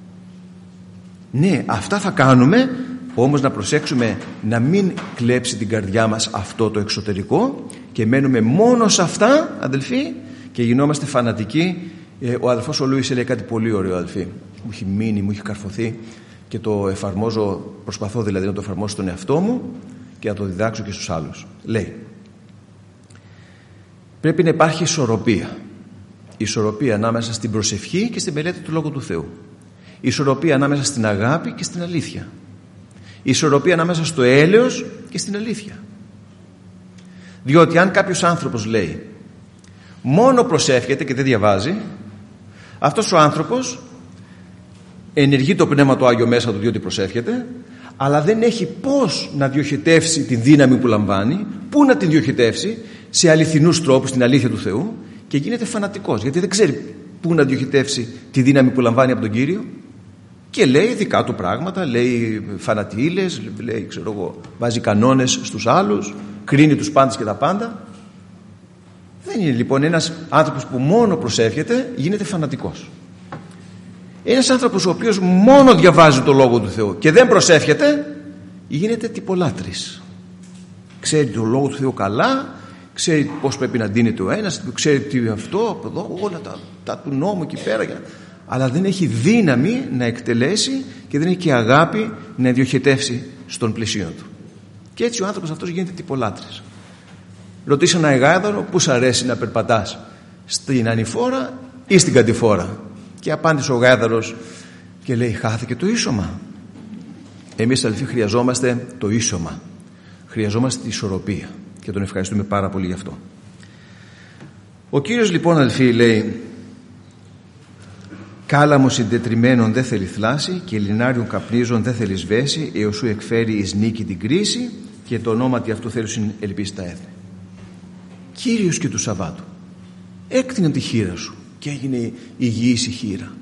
Ναι, αυτά θα κάνουμε, όμως να προσέξουμε να μην κλέψει την καρδιά μας αυτό το εξωτερικό και μένουμε μόνο σε αυτά, αδελφοί, και γινόμαστε φανατικοί. Ο αδελφός ο Λούις έλεγε κάτι πολύ ωραίο, αδελφοί, μου έχει μείνει, μου έχει καρφωθεί και το εφαρμόζω, προσπαθώ δηλαδή να το εφαρμόσω στον εαυτό μου και να το διδάξω και στους άλλους. Λέει, πρέπει να υπάρχει ισορροπία. Ισορροπία ανάμεσα στην προσευχή και στην μελέτη του Λόγου του Θεού. Ισορροπία ανάμεσα στην αγάπη και στην αλήθεια. Ισορροπία ανάμεσα στο έλεος και στην αλήθεια. Διότι αν κάποιος άνθρωπος λέει μόνο προσεύχεται και δεν διαβάζει, αυτός ο άνθρωπος ενεργεί το Πνεύμα το Άγιο μέσα του διότι προσεύχεται, αλλά δεν έχει πώς να διοχετεύσει τη δύναμη που λαμβάνει, πού να την διοχετεύσει σε αληθινούς τρόπους, την αλήθεια του Θεού, και γίνεται φανατικός γιατί δεν ξέρει πού να διοχετεύσει τη δύναμη που λαμβάνει από τον Κύριο και λέει δικά του πράγματα, λέει φανατήλες, λέει, ξέρω εγώ, βάζει κανόνες στους άλλους, κρίνει τους πάντες και τα πάντα. Δεν είναι λοιπόν ένας άνθρωπος που μόνο προσεύχεται, γίνεται φανατικός. Ένας άνθρωπος ο οποίος μόνο διαβάζει το Λόγο του Θεού και δεν προσεύχεται, γίνεται τυπολάτρης. Ξέρει το Λόγο του Θεού καλά, ξέρει πώς πρέπει να ντύνεται ο ένας, ξέρει τι αυτό, από εδώ, όλα τα, τα του νόμου εκεί πέρα, αλλά δεν έχει δύναμη να εκτελέσει και δεν έχει και αγάπη να διοχετεύσει στον πλησίον του. Και έτσι ο άνθρωπος αυτός γίνεται τυπολάτρης. Ρωτήσε ένα γάιδαρο, πού σ' αρέσει να περπατάς, στην ανηφόρα ή στην κατηφόρα? Και απάντησε ο γάιδαρος και λέει, χάθηκε το ίσωμα. Εμείς αδελφοί χρειαζόμαστε το ίσωμα, χρειαζόμαστε τη ισορροπία και τον ευχαριστούμε πάρα πολύ γι' αυτό. Ο Κύριος λοιπόν, αδελφοί, λέει, κάλαμο συντετριμένων δεν θέλει θλάση και λινάριον καπνίζων δεν θέλει σβέση, έως σου εκφέρει εις νίκη την κρίση και το ονόματι αυτού θέλουν ελπίσει τα έθνη. Κύριος και του Σαββάτου έκτεινε τη χείρα σου και έγινε υγιής η χείρα.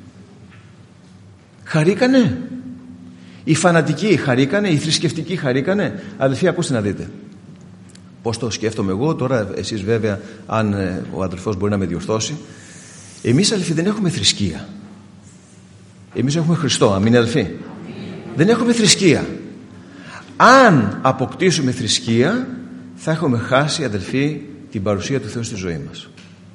Χαρήκανε οι φανατικοί, χαρήκανε οι θρησκευτικοί, χαρήκανε? Αδελφοί, ακούστε να δείτε πώς το σκέφτομαι εγώ τώρα. Εσείς βέβαια, αν ο αδελφός μπορεί να με διορθώσει, εμείς αδελφοί δεν έχουμε θρησκεία, εμείς έχουμε Χριστό. Αμήν αδελφοί? Δεν έχουμε θρησκεία. Αν αποκτήσουμε θρησκεία, θα έχουμε χάσει, αδελφοί, την παρουσία του Θεού στη ζωή μας.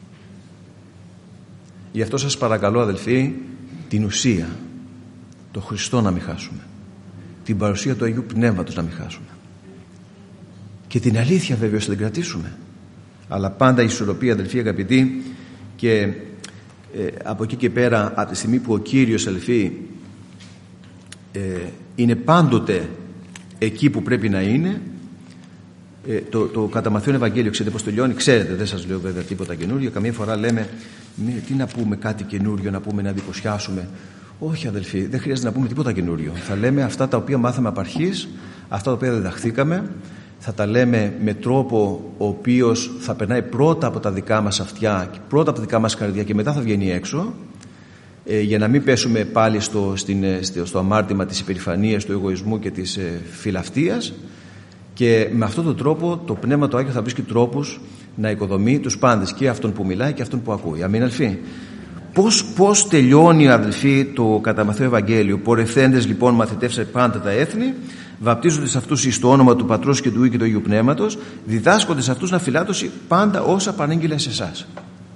Γι' αυτό σας παρακαλώ, αδελφοί, την ουσία, το Χριστό να μην χάσουμε, την παρουσία του Αγίου Πνεύματος να μην χάσουμε, και την αλήθεια βέβαια να την κρατήσουμε, αλλά πάντα η ισορροπία, αδελφοί αγαπητοί. Και ε, από εκεί και πέρα, από τη στιγμή που ο Κύριος, αδελφοί, ε, είναι πάντοτε εκεί που πρέπει να είναι, ε, το, το κατά Μαθαίον Ευαγγέλιο, ξέρετε πως τελειώνει? Ξέρετε, δεν σας λέω βέβαια τίποτα καινούριο. Καμία φορά λέμε, τι να πούμε κάτι καινούριο, να πούμε, να εντυπωσιάσουμε. Όχι αδελφοί, δεν χρειάζεται να πούμε τίποτα καινούριο. Θα λέμε αυτά τα οποία μάθαμε από αρχής, αυτά τα οποία διδαχθήκαμε. Θα τα λέμε με τρόπο ο οποίος θα περνάει πρώτα από τα δικά μας αυτιά, πρώτα από τα δικά μας καρδιά και μετά θα βγαίνει έξω, ε, για να μην πέσουμε πάλι στο, στην, στο αμάρτημα της υπερηφανίας, του εγωισμού και της ε, φιλαυτίας. Και με αυτόν τον τρόπο το Πνεύμα το Άγιο θα βρίσκει τρόπους να οικοδομεί τους πάντες, και αυτόν που μιλάει και αυτόν που ακούει. Αμήν αδελφοί? Πώς, πώς τελειώνει, αδελφοί, το κατά Μαθαίο Ευαγγέλιο? Πορευθέντες λοιπόν μαθητεύσε πάντα τα έθνη, βαπτίζονται σε αυτούς εις το όνομα του Πατρός και του Υιού και του Αγίου Πνεύματος, διδάσκονται σε αυτούς να φυλάτωση πάντα όσα παρήγγειλε σε εσάς.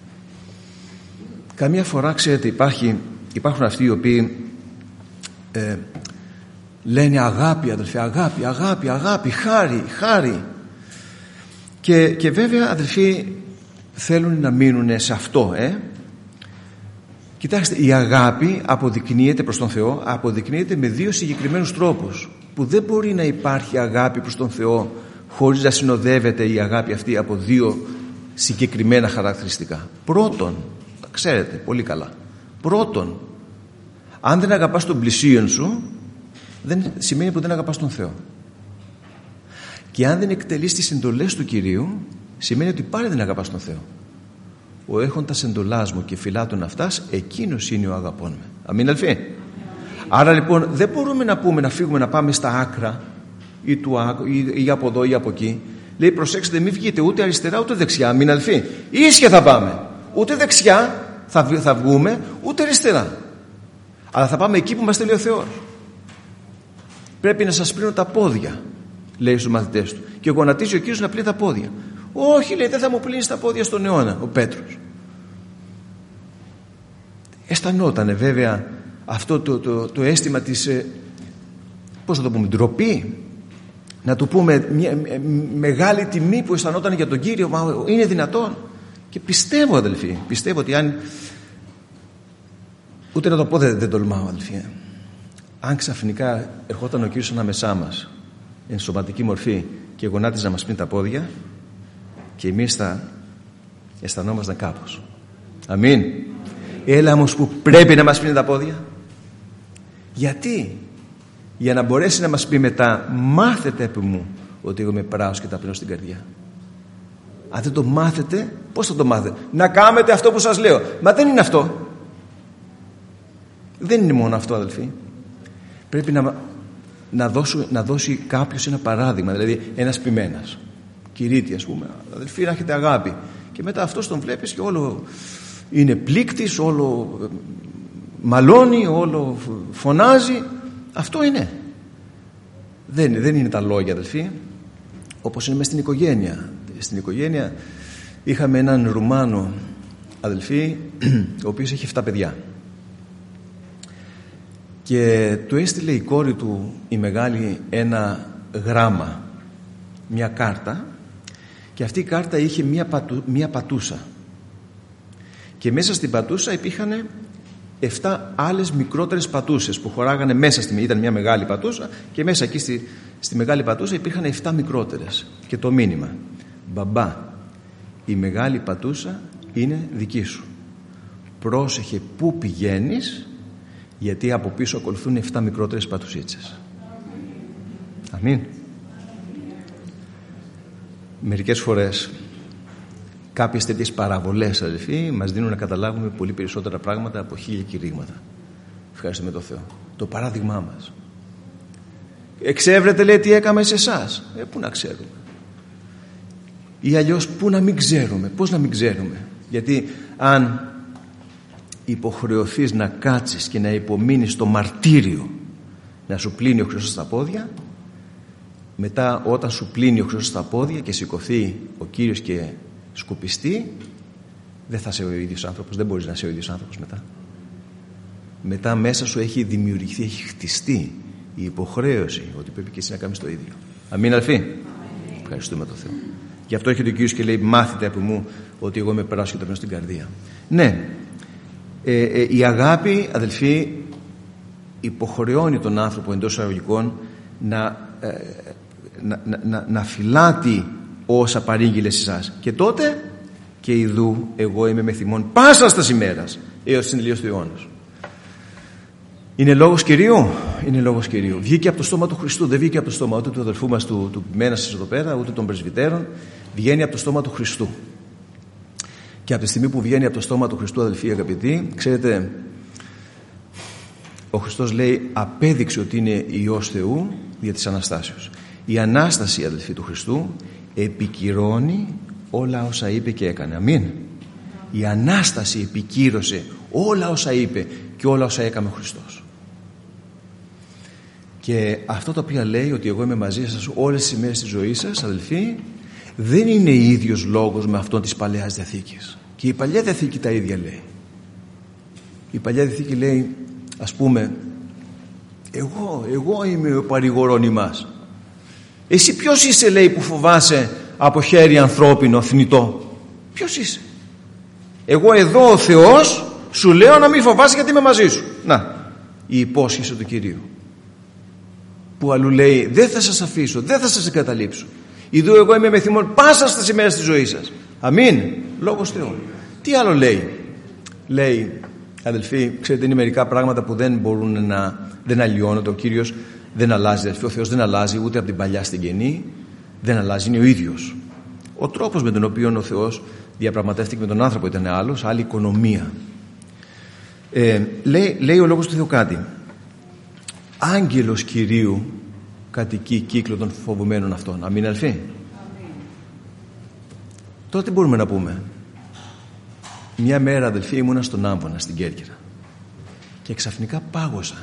Καμία φορά, ξέρετε, υπάρχει, υπάρχουν αυτοί οι οποίοι ε, λένε αγάπη, αδελφοί, αγάπη, αγάπη, αγάπη, χάρη, χάρη. Και, και βέβαια, αδελφοί, θέλουν να μείνουν σε αυτό, ε. Κοιτάξτε, η αγάπη αποδεικνύεται προς τον Θεό, αποδεικνύεται με δύο συγκεκριμένους τρόπους, που δεν μπορεί να υπάρχει αγάπη προς τον Θεό χωρίς να συνοδεύεται η αγάπη αυτή από δύο συγκεκριμένα χαρακτηριστικά. Πρώτον, τα ξέρετε πολύ καλά, πρώτον, αν δεν αγαπάς τον πλησίον σου, δεν σημαίνει που δεν αγαπάς τον Θεό. Και αν δεν εκτελείς τις εντολές του Κυρίου, σημαίνει ότι πάλι δεν αγαπάς τον Θεό. Ο έχοντας εντολάς μου και φυλάτων αυτάς, εκείνος είναι ο αγαπών με. Αμήν αδελφοί? Άρα λοιπόν δεν μπορούμε να πούμε, να φύγουμε, να πάμε στα άκρα ή, του, ή, ή από εδώ ή από εκεί. Λέει, προσέξτε, μην βγείτε ούτε αριστερά ούτε δεξιά. Αμήν αδελφοί? Ίσια θα πάμε. Ούτε δεξιά θα, θα βγούμε, ούτε αριστερά. Αλλά θα πάμε εκεί που μας θέλει ο Θεός. Πρέπει να σας πλύνω τα πόδια, λέει στους μαθητές του. Και γονατίζει ο Κύριος να πλύνει τα πόδια. Όχι, λέει, δεν θα μου πλύνεις τα πόδια στον αιώνα, ο Πέτρος. Αισθανότανε βέβαια αυτό το, το, το αίσθημα της, ε, πώς θα το πούμε, ντροπή, να του πούμε μια, μια, μεγάλη τιμή που αισθανόταν για τον Κύριο. Μα είναι δυνατόν? Και πιστεύω, αδελφοί, πιστεύω ότι αν, ούτε να το πω δεν, δεν τολμάω, αδελφοί, αν ξαφνικά ερχόταν ο Κύριος ανάμεσά μας εν σωματική μορφή και γονάτιζε να μας πλύνει τα πόδια, και εμείς θα αισθανόμασταν κάπως. Αμήν. Έλα όμως που πρέπει να μας πλύνει τα πόδια. Γιατί? Για να μπορέσει να μας πει μετά, μάθετε από μου ότι εγώ είμαι πράος και ταπεινός στην καρδιά. Αν δεν το μάθετε, πώς θα το μάθετε? Να κάνετε αυτό που σας λέω. Μα δεν είναι αυτό. Δεν είναι μόνο αυτό, αδελφοί. Πρέπει να, να, δώσω, να δώσει κάποιος ένα παράδειγμα, δηλαδή ένας ποιμένας, κηρύττει, ας πούμε, αδελφοί, να έχετε αγάπη, και μετά αυτός τον βλέπεις και όλο είναι πλήκτης, όλο μαλώνει, όλο φωνάζει. Αυτό είναι. Δεν, δεν είναι τα λόγια, αδελφοί, όπως είναι μες στην οικογένεια. Στην οικογένεια είχαμε έναν Ρουμάνο, αδελφοί, ο οποίος είχε εφτά παιδιά. Και του έστειλε η κόρη του, η μεγάλη, ένα γράμμα, μια κάρτα, και αυτή η κάρτα είχε μια, πατου, μια πατούσα. Και μέσα στην πατούσα υπήρχαν εφτά άλλες μικρότερες πατούσες που χωράγανε μέσα στη, ήταν μια μεγάλη πατούσα, και μέσα εκεί στη, στη μεγάλη πατούσα υπήρχαν εφτά μικρότερες. Και το μήνυμα: μπαμπά, η μεγάλη πατούσα είναι δική σου. Πρόσεχε πού πηγαίνεις, γιατί από πίσω ακολουθούν εφτά μικρότερες πατουσίτσες. Αμήν. Μερικές φορές κάποιες τέτοιες παραβολές, αδελφοί, μας δίνουν να καταλάβουμε πολύ περισσότερα πράγματα από χίλια κηρύγματα. Ευχαριστούμε τον Θεό. Το παράδειγμά μας. Εξεύρετε, λέει, τι έκαμε σε εσάς. Ε, πού να ξέρουμε. Ή αλλιώς πού να μην ξέρουμε. Πώς να μην ξέρουμε. Γιατί αν υποχρεωθείς να κάτσεις και να υπομείνεις το μαρτύριο, να σου πλύνει ο Χριστός στα πόδια, μετά όταν σου πλύνει ο Χριστός στα πόδια και σηκωθεί ο Κύριος και σκουπιστεί, δεν θα είσαι ο ίδιος άνθρωπος. Δεν μπορείς να είσαι ο ίδιος άνθρωπος μετά. Μετά μέσα σου έχει δημιουργηθεί, έχει χτιστεί η υποχρέωση ότι πρέπει και εσύ να κάνεις το ίδιο. Αμήν, αδελφοί. Ευχαριστούμε τον Θεό. Γι' αυτό έρχεται ο Κύριος και λέει: μάθετε από μου ότι εγώ είμαι περάσσιο και τρένο στην καρδία. Ναι, ε, ε, η αγάπη, αδελφοί, υποχρεώνει τον άνθρωπο εντός εισαγωγικών να, ε, να, να, να, να φυλάτει όσα παρήγγειλε σε εσάς. Και τότε, και ιδού εγώ είμαι με θυμόν πάσας τας ημέρας έως την τελείωση του αιώνος. Είναι λόγος Κυρίου, είναι λόγος Κυρίου. Βγήκε από το στόμα του Χριστού, δεν βγήκε από το στόμα ούτε του αδελφού μας του, του Μένασης εδώ πέρα, ούτε των πρεσβυτέρων. Βγαίνει από το στόμα του Χριστού. Και από τη στιγμή που βγαίνει από το στόμα του Χριστού, αδελφοί αγαπητοί, ξέρετε, ο Χριστός λέει, απέδειξε ότι είναι Υιός Θεού δια της Αναστάσεως. Η Ανάσταση, αδελφοί, του Χριστού επικυρώνει όλα όσα είπε και έκανε. Αμήν. Η Ανάσταση επικύρωσε όλα όσα είπε και όλα όσα έκανε ο Χριστός. Και αυτό το οποίο λέει, ότι εγώ είμαι μαζί σας όλες τις ημέρες της ζωής σας, αδελφοί, δεν είναι ίδιος λόγος με αυτόν της Παλαιάς Διαθήκης. Και η Παλιά Διαθήκη τα ίδια λέει. Η Παλιά Διαθήκη λέει, ας πούμε, εγώ, εγώ είμαι ο παρηγορών ημάς. Εσύ ποιος είσαι, λέει, που φοβάσαι από χέρι ανθρώπινο θνητό? Ποιος είσαι? Εγώ εδώ ο Θεός σου λέω να μην φοβάσαι γιατί είμαι μαζί σου. Να, η υπόσχεση του Κυρίου, που αλλού λέει, δεν θα σας αφήσω, δεν θα σας εγκαταλείψω. Ιδού εγώ είμαι με θυμόν πάσα στις ημέρες της ζωής σας. Αμήν. Λόγος Θεού. Τι άλλο λέει? Λέει, αδελφοί, ξέρετε, είναι μερικά πράγματα που δεν μπορούν να, δεν αλλοιώνονται. Ο Κύριος δεν αλλάζει, αδελφοί. Ο Θεός δεν αλλάζει ούτε από την παλιά στην καινή. Δεν αλλάζει, είναι ο ίδιος. Ο τρόπος με τον οποίο ο Θεός διαπραγματεύτηκε με τον άνθρωπο ήταν άλλος, άλλη οικονομία. Ε, λέει, λέει ο λόγος του Θεού κάτι. Άγγελος Κυρίου κατοικεί κύκλο των φοβουμένων αυτών. Αμήν, αδελφοί. Τότε τι μπορούμε να πούμε? Μια μέρα, αδελφοί, ήμουνα στον Άμβονα, στην Κέρκυρα, και ξαφνικά πάγωσα.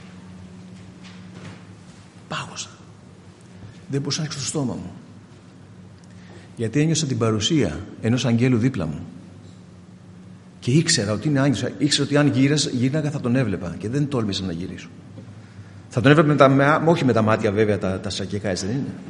Πάγωσα. Δεν μπορούσα να ανοίξω το στόμα μου, γιατί ένιωσα την παρουσία ενός αγγέλου δίπλα μου. Και ήξερα ότι είναι άγγελος. Ήξερα ότι αν γύρναγα θα τον έβλεπα, και δεν τόλμησα να γυρίσω. Θα τον έβλεπα με τα, όχι με τα μάτια βέβαια τα, τα σακιακά, έτσι δεν είναι?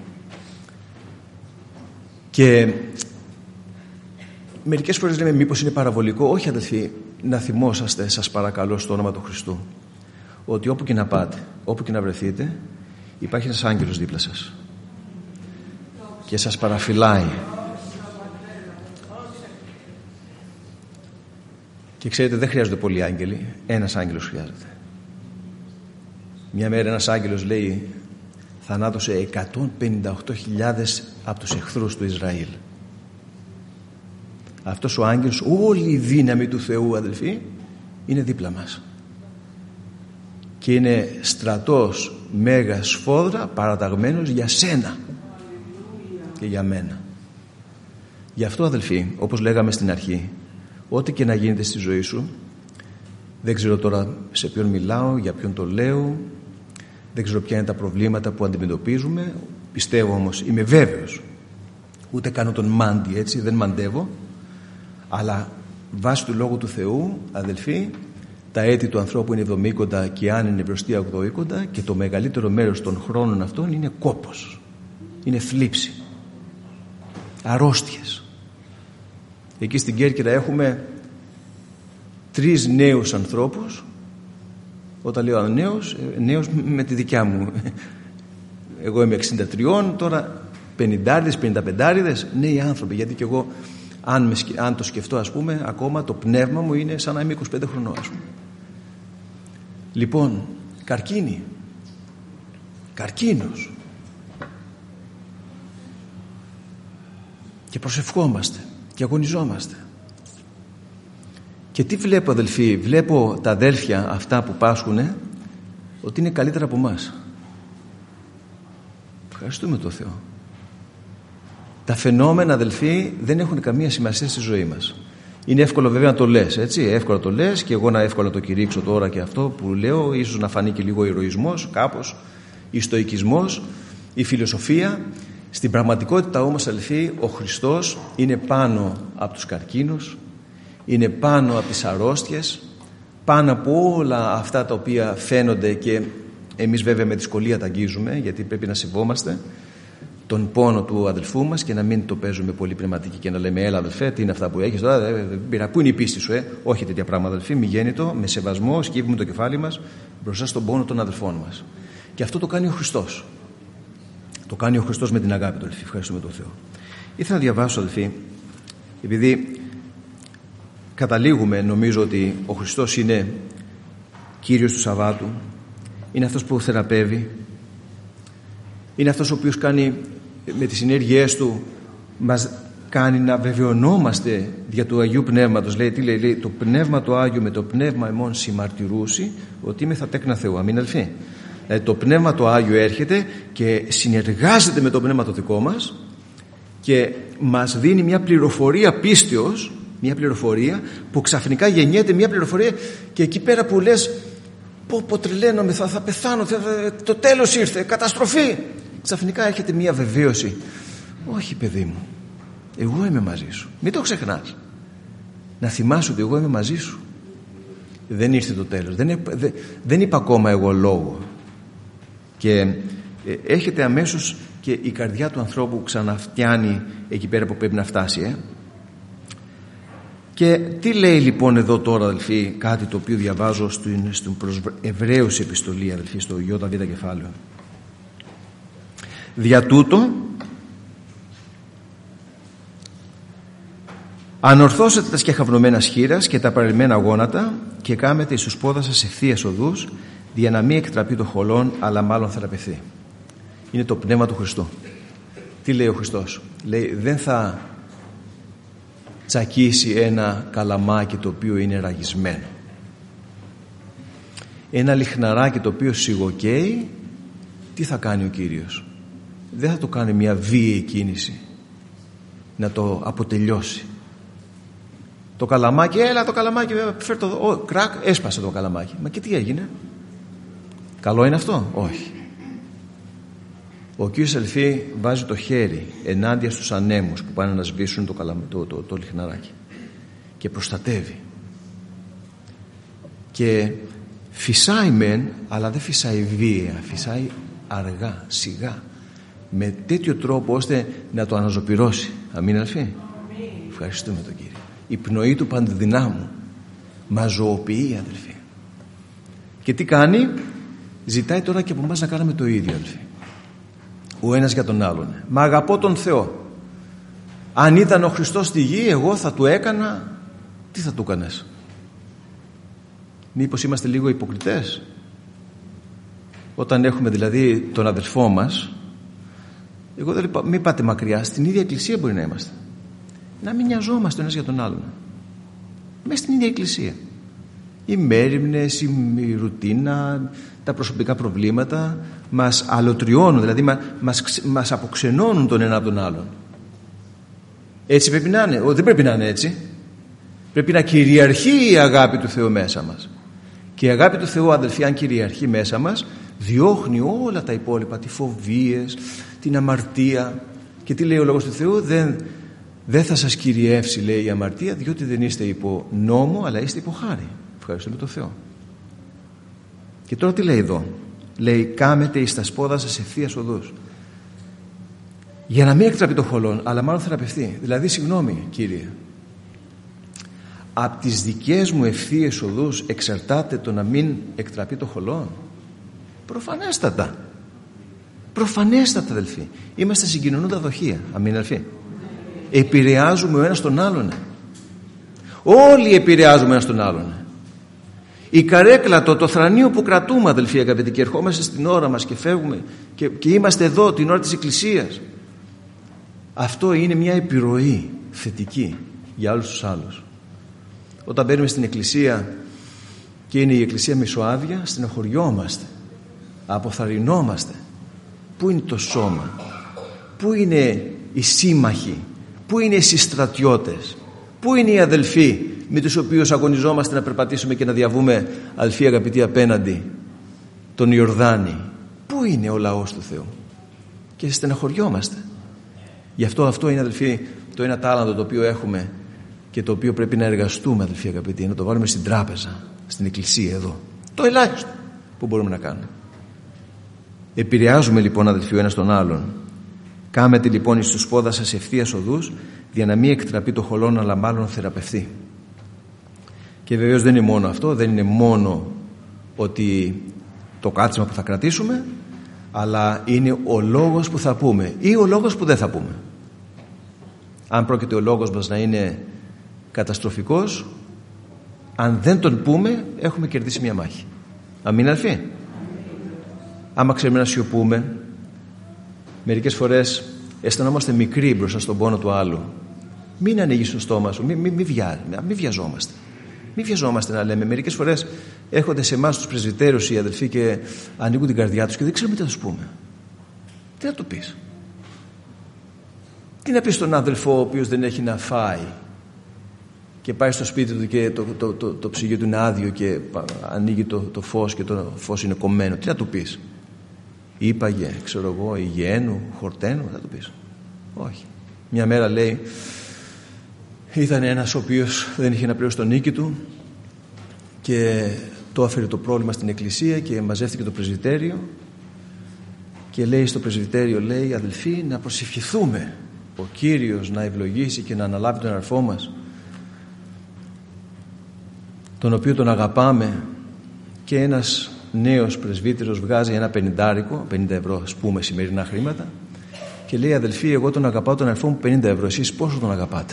Και μερικές φορές λέμε μήπως είναι παραβολικό. Όχι, αδελφοί, να θυμόσαστε, σας παρακαλώ, στο όνομα του Χριστού, ότι όπου και να πάτε, όπου και να βρεθείτε, υπάρχει ένας άγγελος δίπλα σας και σας παραφυλάει. Και ξέρετε, δεν χρειάζονται πολλοί άγγελοι, ένας άγγελος χρειάζεται. Μια μέρα ένας άγγελος, λέει, θανάτωσε εκατόν πενήντα οκτώ χιλιάδες από τους εχθρούς του Ισραήλ. Αυτός ο άγγελος, όλη η δύναμη του Θεού, αδελφοί, είναι δίπλα μας. Και είναι στρατός μέγα σφόδρα παραταγμένος για σένα και για μένα. Γι' αυτό, αδελφοί, όπως λέγαμε στην αρχή, ό,τι και να γίνεται στη ζωή σου, Δεν ξέρω τώρα σε ποιον μιλάω, για ποιον το λέω, δεν ξέρω ποια είναι τα προβλήματα που αντιμετωπίζουμε. Πιστεύω όμως, είμαι βέβαιος, ούτε κάνω τον μάντι, έτσι, δεν μαντεύω, αλλά βάσει του Λόγου του Θεού, αδελφοί, τα έτη του ανθρώπου είναι εβδομήκοντα και αν είναι μπροστά ογδοήκοντα, και το μεγαλύτερο μέρος των χρόνων αυτών είναι κόπος, είναι θλίψη, αρρώστιες. Εκεί στην Κέρκυρα έχουμε τρεις νέους ανθρώπους. Όταν λέω νέος, νέος με τη δικιά μου, εγώ είμαι εξήντα τρία, τώρα πενηντάριδες, πενηνταπεντάριδες, νέοι άνθρωποι, γιατί και εγώ αν, με, αν το σκεφτώ, ας πούμε, ακόμα το πνεύμα μου είναι σαν να είμαι είκοσι πέντε χρονών, ας πούμε. Λοιπόν, καρκίνη, καρκίνος, και προσευχόμαστε και αγωνιζόμαστε. Και τι βλέπω, αδελφοί? Βλέπω τα αδέλφια αυτά που πάσχουνε ότι είναι καλύτερα από εμάς. Ευχαριστούμε τον Θεό. Τα φαινόμενα, αδελφοί, δεν έχουν καμία σημασία στη ζωή μας. Είναι εύκολο βέβαια να το λες, έτσι, εύκολα το λες, και εγώ να εύκολα το κηρύξω τώρα, και αυτό που λέω ίσως να φανεί και λίγο ηρωισμός κάπως, ή στοικισμός, η φιλοσοφία. Στην πραγματικότητα όμως, αδελφοί, ο Χριστός είναι πάνω από τους καρκίνους, είναι πάνω από τις αρρώστιες, πάνω από όλα αυτά τα οποία φαίνονται, και εμείς βέβαια με δυσκολία τα αγγίζουμε, γιατί πρέπει να σεβόμαστε τον πόνο του αδελφού μας και να μην το παίζουμε πολύ πνευματική και να λέμε έλα αδελφέ, τι είναι αυτά που έχεις τώρα, δεν πήρα, πού είναι η πίστη σου, ε? Όχι τέτοια πράγματα, αδελφοί, μη γέννητο, με σεβασμό σκύβουμε το κεφάλι μας μπροστά στον πόνο των αδελφών μας. Και αυτό το κάνει ο Χριστός. Το κάνει ο Χριστός με την αγάπη του, αδελφοί. Ευχαριστούμε τον Θεό. Ήθελα να διαβάσω, αδελφοί, επειδή καταλήγουμε, νομίζω ότι ο Χριστός είναι Κύριος του Σαββάτου, είναι αυτός που θεραπεύει, είναι αυτός ο οποίος κάνει με τις ενέργειές του, μας κάνει να βεβαιωνόμαστε δια του Αγίου Πνεύματος. Λέει, τι λέει, λέει, το Πνεύμα το Άγιο με το Πνεύμα εμών συμμαρτυρούσι ότι είμαι θα τέκνα Θεού. Αμήν, αδελφοί. Δηλαδή, το Πνεύμα το Άγιο έρχεται και συνεργάζεται με το Πνεύμα το δικό μας και μας δίνει μια πληροφορία πίστεως, μια πληροφορία που ξαφνικά γεννιέται μια πληροφορία, και εκεί πέρα που λες πω πω τρελαίνομαι, θα, θα πεθάνω, θα, θα, το τέλος ήρθε, καταστροφή, ξαφνικά έρχεται μια βεβαίωση. Όχι, παιδί μου, εγώ είμαι μαζί σου, μην το ξεχνάς, να θυμάσαι ότι εγώ είμαι μαζί σου. Δεν ήρθε το τέλος, δεν, δεν, δεν είπα ακόμα εγώ λόγο, και ε, έρχεται αμέσως και η καρδιά του ανθρώπου ξαναφτιάνει εκεί πέρα που πρέπει να φτάσει, ε. Και τι λέει λοιπόν εδώ τώρα, αδελφοί, κάτι το οποίο διαβάζω στην, στην προς Εβραίους επιστολή, αδελφοί, στο Ιώτα Β κεφάλαιο. Δια τούτο ανορθώσετε τα σκεχαυνωμένα σχήρας και τα παρελμένα γόνατα και κάμετε εις τους πόδας σας ευθείας οδούς, δια να μην εκτραπεί το χολόν, αλλά μάλλον θεραπευθεί. Είναι το πνεύμα του Χριστού. Τι λέει ο Χριστός? Λέει, δεν θα τσακίσει ένα καλαμάκι το οποίο είναι ραγισμένο, ένα λιχναράκι το οποίο σιγοκαίει. Τι θα κάνει ο Κύριος? Δεν θα το κάνει μια βίαιη κίνηση να το αποτελειώσει. Το καλαμάκι, έλα το καλαμάκι, φέρ το, ο, κρακ, έσπασε το καλαμάκι. Μα και τι έγινε? Καλό είναι αυτό? Όχι. Ο Κύριος, αδελφοί, βάζει το χέρι ενάντια στους ανέμους που πάνε να σβήσουν το, καλα... το, το, το λιχναράκι και προστατεύει, και φυσάει μεν, αλλά δεν φυσάει βίαια, φυσάει αργά, σιγά, με τέτοιο τρόπο ώστε να το αναζωπυρώσει. Αμήν, αδελφοί. Ευχαριστούμε τον Κύριο. Η πνοή του παντοδυνάμου μας ζωοποιεί, αδελφοί. Και τι κάνει? Ζητάει τώρα και από εμάς να κάνουμε το ίδιο, αδελφοί, ο ένας για τον άλλον. Μα αγαπώ τον Θεό. Αν ήταν ο Χριστός στη γη, εγώ θα του έκανα. Τι θα του έκανες? Μήπως είμαστε λίγο υποκριτές? Όταν έχουμε δηλαδή τον αδελφό μας, εγώ δεν είπα, μην πάτε μακριά, στην ίδια εκκλησία μπορεί να είμαστε, να μην νοιαζόμαστε ο ένας για τον άλλον, μέσα στην ίδια εκκλησία. Οι μέριμνες, η ρουτίνα, τα προσωπικά προβλήματα μας αλωτριώνουν, δηλαδή μας, μας αποξενώνουν τον ένα από τον άλλον. Έτσι πρέπει να είναι? Δεν πρέπει να είναι έτσι. Πρέπει να κυριαρχεί η αγάπη του Θεού μέσα μας. Και η αγάπη του Θεού, αδελφοί, αν κυριαρχεί μέσα μας, διώχνει όλα τα υπόλοιπα, τις φοβίες, την αμαρτία. Και τι λέει ο Λόγος του Θεού? Δεν, δεν θα σας κυριεύσει, λέει, η αμαρτία, διότι δεν είστε υπό νόμο, αλλά είστε υπό χάρη. Ευχαριστούμε τον Θεό. Και τώρα τι λέει εδώ? Λέει, κάμετε εις τα σπόδα σας ευθείας οδούς. Για να μην εκτραπεί το χολόν, αλλά μάλλον θεραπευτεί. Δηλαδή, συγγνώμη, Κύριε, από τις δικές μου ευθείες οδούς εξαρτάται το να μην εκτραπεί το χολόν? Προφανέστατα. Προφανέστατα, αδελφοί. Είμαστε συγκοινωνούντα δοχεία. Αμήν, αδελφοί. Επηρεάζουμε ο ένας τον άλλον. Όλοι επηρεάζουμε ένας τον άλλον. Η καρέκλα, το, το θρανείο που κρατούμε, αδελφοί αγαπητοί, και ερχόμαστε στην ώρα μας και φεύγουμε και, και είμαστε εδώ την ώρα της εκκλησίας, αυτό είναι μια επιρροή θετική για όλους τους άλλους. Όταν μπαίνουμε στην εκκλησία και είναι η εκκλησία μισοάδια, στενοχωριόμαστε, αποθαρρυνόμαστε. Πού είναι το σώμα? Πού είναι οι σύμμαχοι? Πού είναι οι συστρατιώτες? Πού είναι οι αδελφοί με τους οποίους αγωνιζόμαστε να περπατήσουμε και να διαβούμε, αδελφοί αγαπητοί, απέναντι τον Ιορδάνη? Πού είναι ο λαός του Θεού? Και στεναχωριόμαστε. Γι' αυτό αυτό είναι, αδελφοί, το ένα τάλαντο το οποίο έχουμε και το οποίο πρέπει να εργαστούμε, αδελφοί αγαπητοί, να το βάλουμε στην τράπεζα, στην εκκλησία εδώ. Το ελάχιστο που μπορούμε να κάνουμε. Επηρεάζουμε λοιπόν, αδελφοί, ο ένας τον άλλον. Κάμετε λοιπόν εις τους πόδας σας ευθείας οδούς, για να μην εκτραπεί το χολόν, αλλά μάλλον θεραπευτεί. Και βεβαίως δεν είναι μόνο αυτό, δεν είναι μόνο ότι το κάτσμα που θα κρατήσουμε, αλλά είναι ο λόγος που θα πούμε ή ο λόγος που δεν θα πούμε. Αν πρόκειται ο λόγος μας να είναι καταστροφικός, αν δεν τον πούμε, έχουμε κερδίσει μια μάχη. Αμήν, αδελφοί. Άμα ξέρουμε να σιωπούμε, μερικές φορές αισθανόμαστε μικροί μπροστά στον πόνο του άλλου. Μην ανοίγεις το στόμα σου, μην, μην, μην, βιά, μην βιαζόμαστε. Μην βιαζόμαστε να λέμε. Μερικές φορές έρχονται σε εμάς τους πρεσβυτέρους οι αδελφοί και ανοίγουν την καρδιά τους και δεν ξέρουμε τι θα τους πούμε. Τι θα του πεις? Τι να πεις στον αδελφό ο οποίος δεν έχει να φάει και πάει στο σπίτι του και το, το, το, το ψυγείο του είναι άδειο και ανοίγει το, το φως και το φως είναι κομμένο? Τι θα του πεις? Είπαγε, ξέρω εγώ, υγιένου, χορταίνου? Θα του πεις? Όχι. Μια μέρα, λέει, ήταν ένας ο οποίος δεν είχε να πληρώσει τον νίκη του και το έφερε το πρόβλημα στην εκκλησία και μαζεύτηκε το πρεσβυτέριο και λέει στο πρεσβυτέριο, λέει, αδελφοί, να προσευχηθούμε ο Κύριος να ευλογήσει και να αναλάβει τον αδελφό μας, τον οποίο τον αγαπάμε. Και ένας νέος πρεσβύτερος βγάζει ένα πενηντάρικο, πενήντα ευρώ ας πούμε σημερινά χρήματα, και λέει, αδελφοί, εγώ τον αγαπάω τον αδελφό μου πενήντα ευρώ, εσείς πόσο τον αγαπάτε?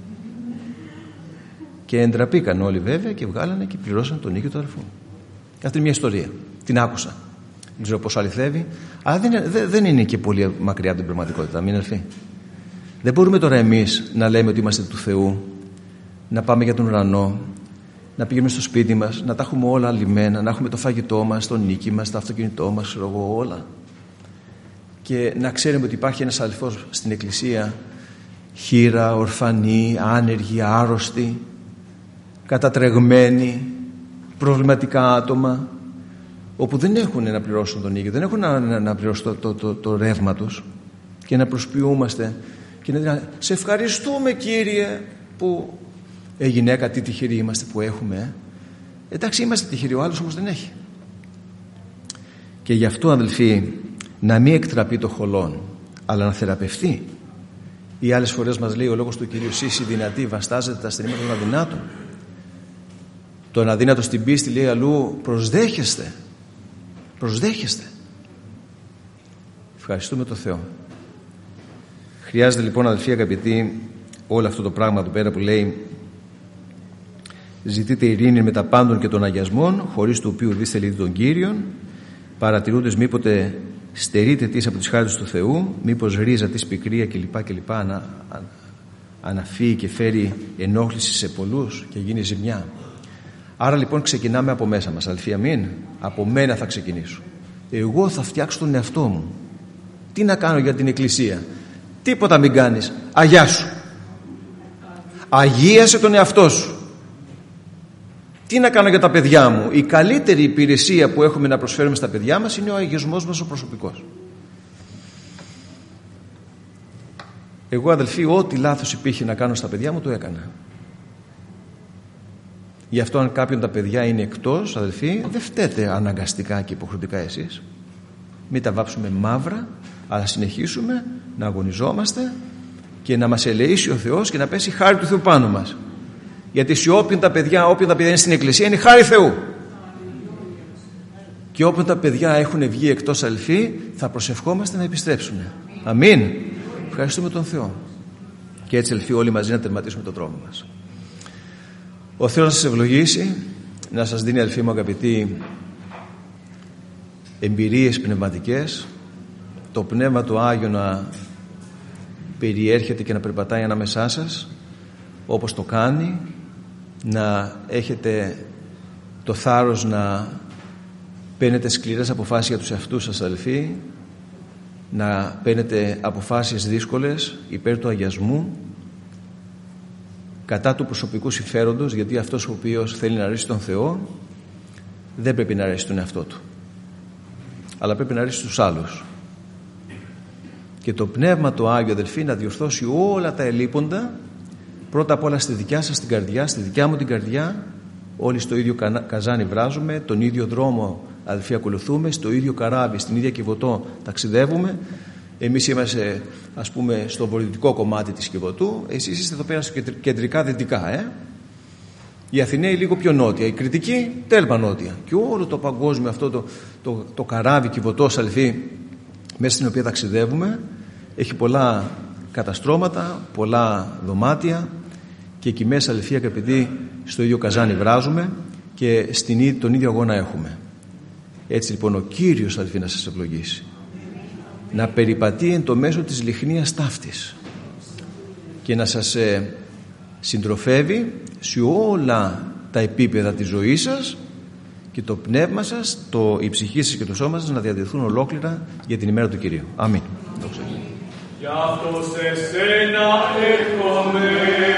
Και εντραπήκαν όλοι βέβαια και βγάλανε και πληρώσαν τον νίκη του αδελφού. Αυτή είναι μια ιστορία. Την άκουσα. Δεν ξέρω πώς αληθεύει, αλλά δεν είναι, δεν είναι και πολύ μακριά από την πραγματικότητα. Μην αδελφοί. Δεν μπορούμε τώρα εμείς να λέμε ότι είμαστε του Θεού, να πάμε για τον ουρανό, να πηγαίνουμε στο σπίτι μας, να τα έχουμε όλα λυμμένα, να έχουμε το φαγητό μας, το νίκη μας, το αυτοκίνητό μας, ξέρω εγώ, όλα. Και να ξέρουμε ότι υπάρχει ένας αδελφός στην εκκλησία, χήρα, ορφανή, άνεργη, άρρωστη, κατατρεγμένοι, προβληματικά άτομα, όπου δεν έχουν να πληρώσουν τον νίκη, δεν έχουν να, να, να πληρώσουν το, το, το, το ρεύμα τους, και να προσποιούμαστε και να λέμε, σε ευχαριστούμε Κύριε που ε, γυναίκα, τι τυχεροί είμαστε που έχουμε. Ε. Εντάξει, είμαστε τυχεροί, ο άλλος όμως δεν έχει. Και γι' αυτό, αδελφοί, να μην εκτραπεί το χολόν, αλλά να θεραπευτεί. Ή άλλες φορές μας λέει ο λόγος του Κυρίου, εσείς οι δυνατοί βαστάζετε τα στενήματα των αδυνάτων. Τον αδύνατο στην πίστη, λέει αλλού, προσδέχεστε. Προσδέχεστε. Ευχαριστούμε τον Θεό. Χρειάζεται λοιπόν, αδελφοί αγαπητοί, όλο αυτό το πράγμα εδώ πέρα που λέει, ζητείτε ειρήνη με τα πάντων και των αγιασμών, χωρίς του οποίου δίστε λύδι των Κύριων, παρατηρούντες μήποτε στερείτε τις από τις χάριτες του Θεού, μήπως ρίζα της πικρία κλπ. κλπ ανα, αναφύει και φέρει ενόχληση σε πολλούς και γίνει ζημιά. Άρα λοιπόν ξεκινάμε από μέσα μας, αδελφοί, αμήν. Από μένα θα ξεκινήσω. Εγώ θα φτιάξω τον εαυτό μου. Τι να κάνω για την εκκλησία? Τίποτα μην κάνεις. Αγιάσου. Αγίασε τον εαυτό σου. Τι να κάνω για τα παιδιά μου? Η καλύτερη υπηρεσία που έχουμε να προσφέρουμε στα παιδιά μας είναι ο αγιασμός μας ο προσωπικός. Εγώ, αδελφοί, ό,τι λάθος υπήρχε να κάνω στα παιδιά μου το έκανα. Γι' αυτό αν κάποιον τα παιδιά είναι εκτός, αδελφοί, δεν φταίτε αναγκαστικά και υποχρεωτικά εσείς. Μην τα βάψουμε μαύρα, αλλά συνεχίσουμε να αγωνιζόμαστε και να μας ελεήσει ο Θεός και να πέσει η χάρη του Θεού πάνω μας. Γιατί σε όποιον τα παιδιά, όποιον τα παιδιά είναι στην εκκλησία, είναι χάρη Θεού. Και όποιον τα παιδιά έχουν βγει εκτός, αδελφοί, θα προσευχόμαστε να επιστρέψουν. Αμήν. Ευχαριστούμε τον Θεό. Και έτσι, αδελφοί, όλοι μαζί να τερματίσουμε τον δρόμο μας. Ο Θεός να σας ευλογήσει, να σας δίνει, αδελφοί μου αγαπητοί, εμπειρίες πνευματικές, το Πνεύμα του Άγιο να περιέρχεται και να περπατάει ανάμεσά σας όπως το κάνει, να έχετε το θάρρος να παίρνετε σκληρές αποφάσεις για τους εαυτούς σας, αδελφοί, να παίρνετε αποφάσεις δύσκολες υπέρ του αγιασμού, κατά του προσωπικού συμφέροντος, γιατί αυτός ο οποίος θέλει να αρέσει τον Θεό δεν πρέπει να αρέσει τον εαυτό του, αλλά πρέπει να αρέσει τους άλλους. Και το Πνεύμα το Άγιο, αδελφοί, να διορθώσει όλα τα ελλείποντα, πρώτα απ' όλα στη δικιά σας την καρδιά, στη δικιά μου την καρδιά. Όλοι στο ίδιο καζάνι βράζουμε, τον ίδιο δρόμο, αδελφοί, ακολουθούμε, στο ίδιο καράβι, στην ίδια Κιβωτό ταξιδεύουμε. Εμείς είμαστε, ας πούμε, στο βορειοδυτικό κομμάτι της Κιβωτού, εσείς είστε εδώ πέρα στο κεντρικά δυτικά, ε? Οι Αθηναίοι λίγο πιο νότια, οι Κρητικοί τέλμα νότια. Και όλο το παγκόσμιο αυτό το, το, το καράβι Κιβωτός, αδελφοί, μέσα στην οποία ταξιδεύουμε, έχει πολλά καταστρώματα, πολλά δωμάτια, και εκεί μέσα, αδελφοί αγαπητοί, στο ίδιο καζάνι βράζουμε και στην, τον ίδιο αγώνα έχουμε. Έτσι λοιπόν ο Κύριος, αδελφοί, να σας ευλογήσει, να περιπατεί εν το μέσο της λιχνίας ταύτης και να σας ε, συντροφεύει σε όλα τα επίπεδα της ζωής σας, και το πνεύμα σας, το, η ψυχή σας και το σώμα σας να διατηρηθούν ολόκληρα για την ημέρα του Κυρίου. Αμήν. Γι' αυτό σε σένα έρχομαι.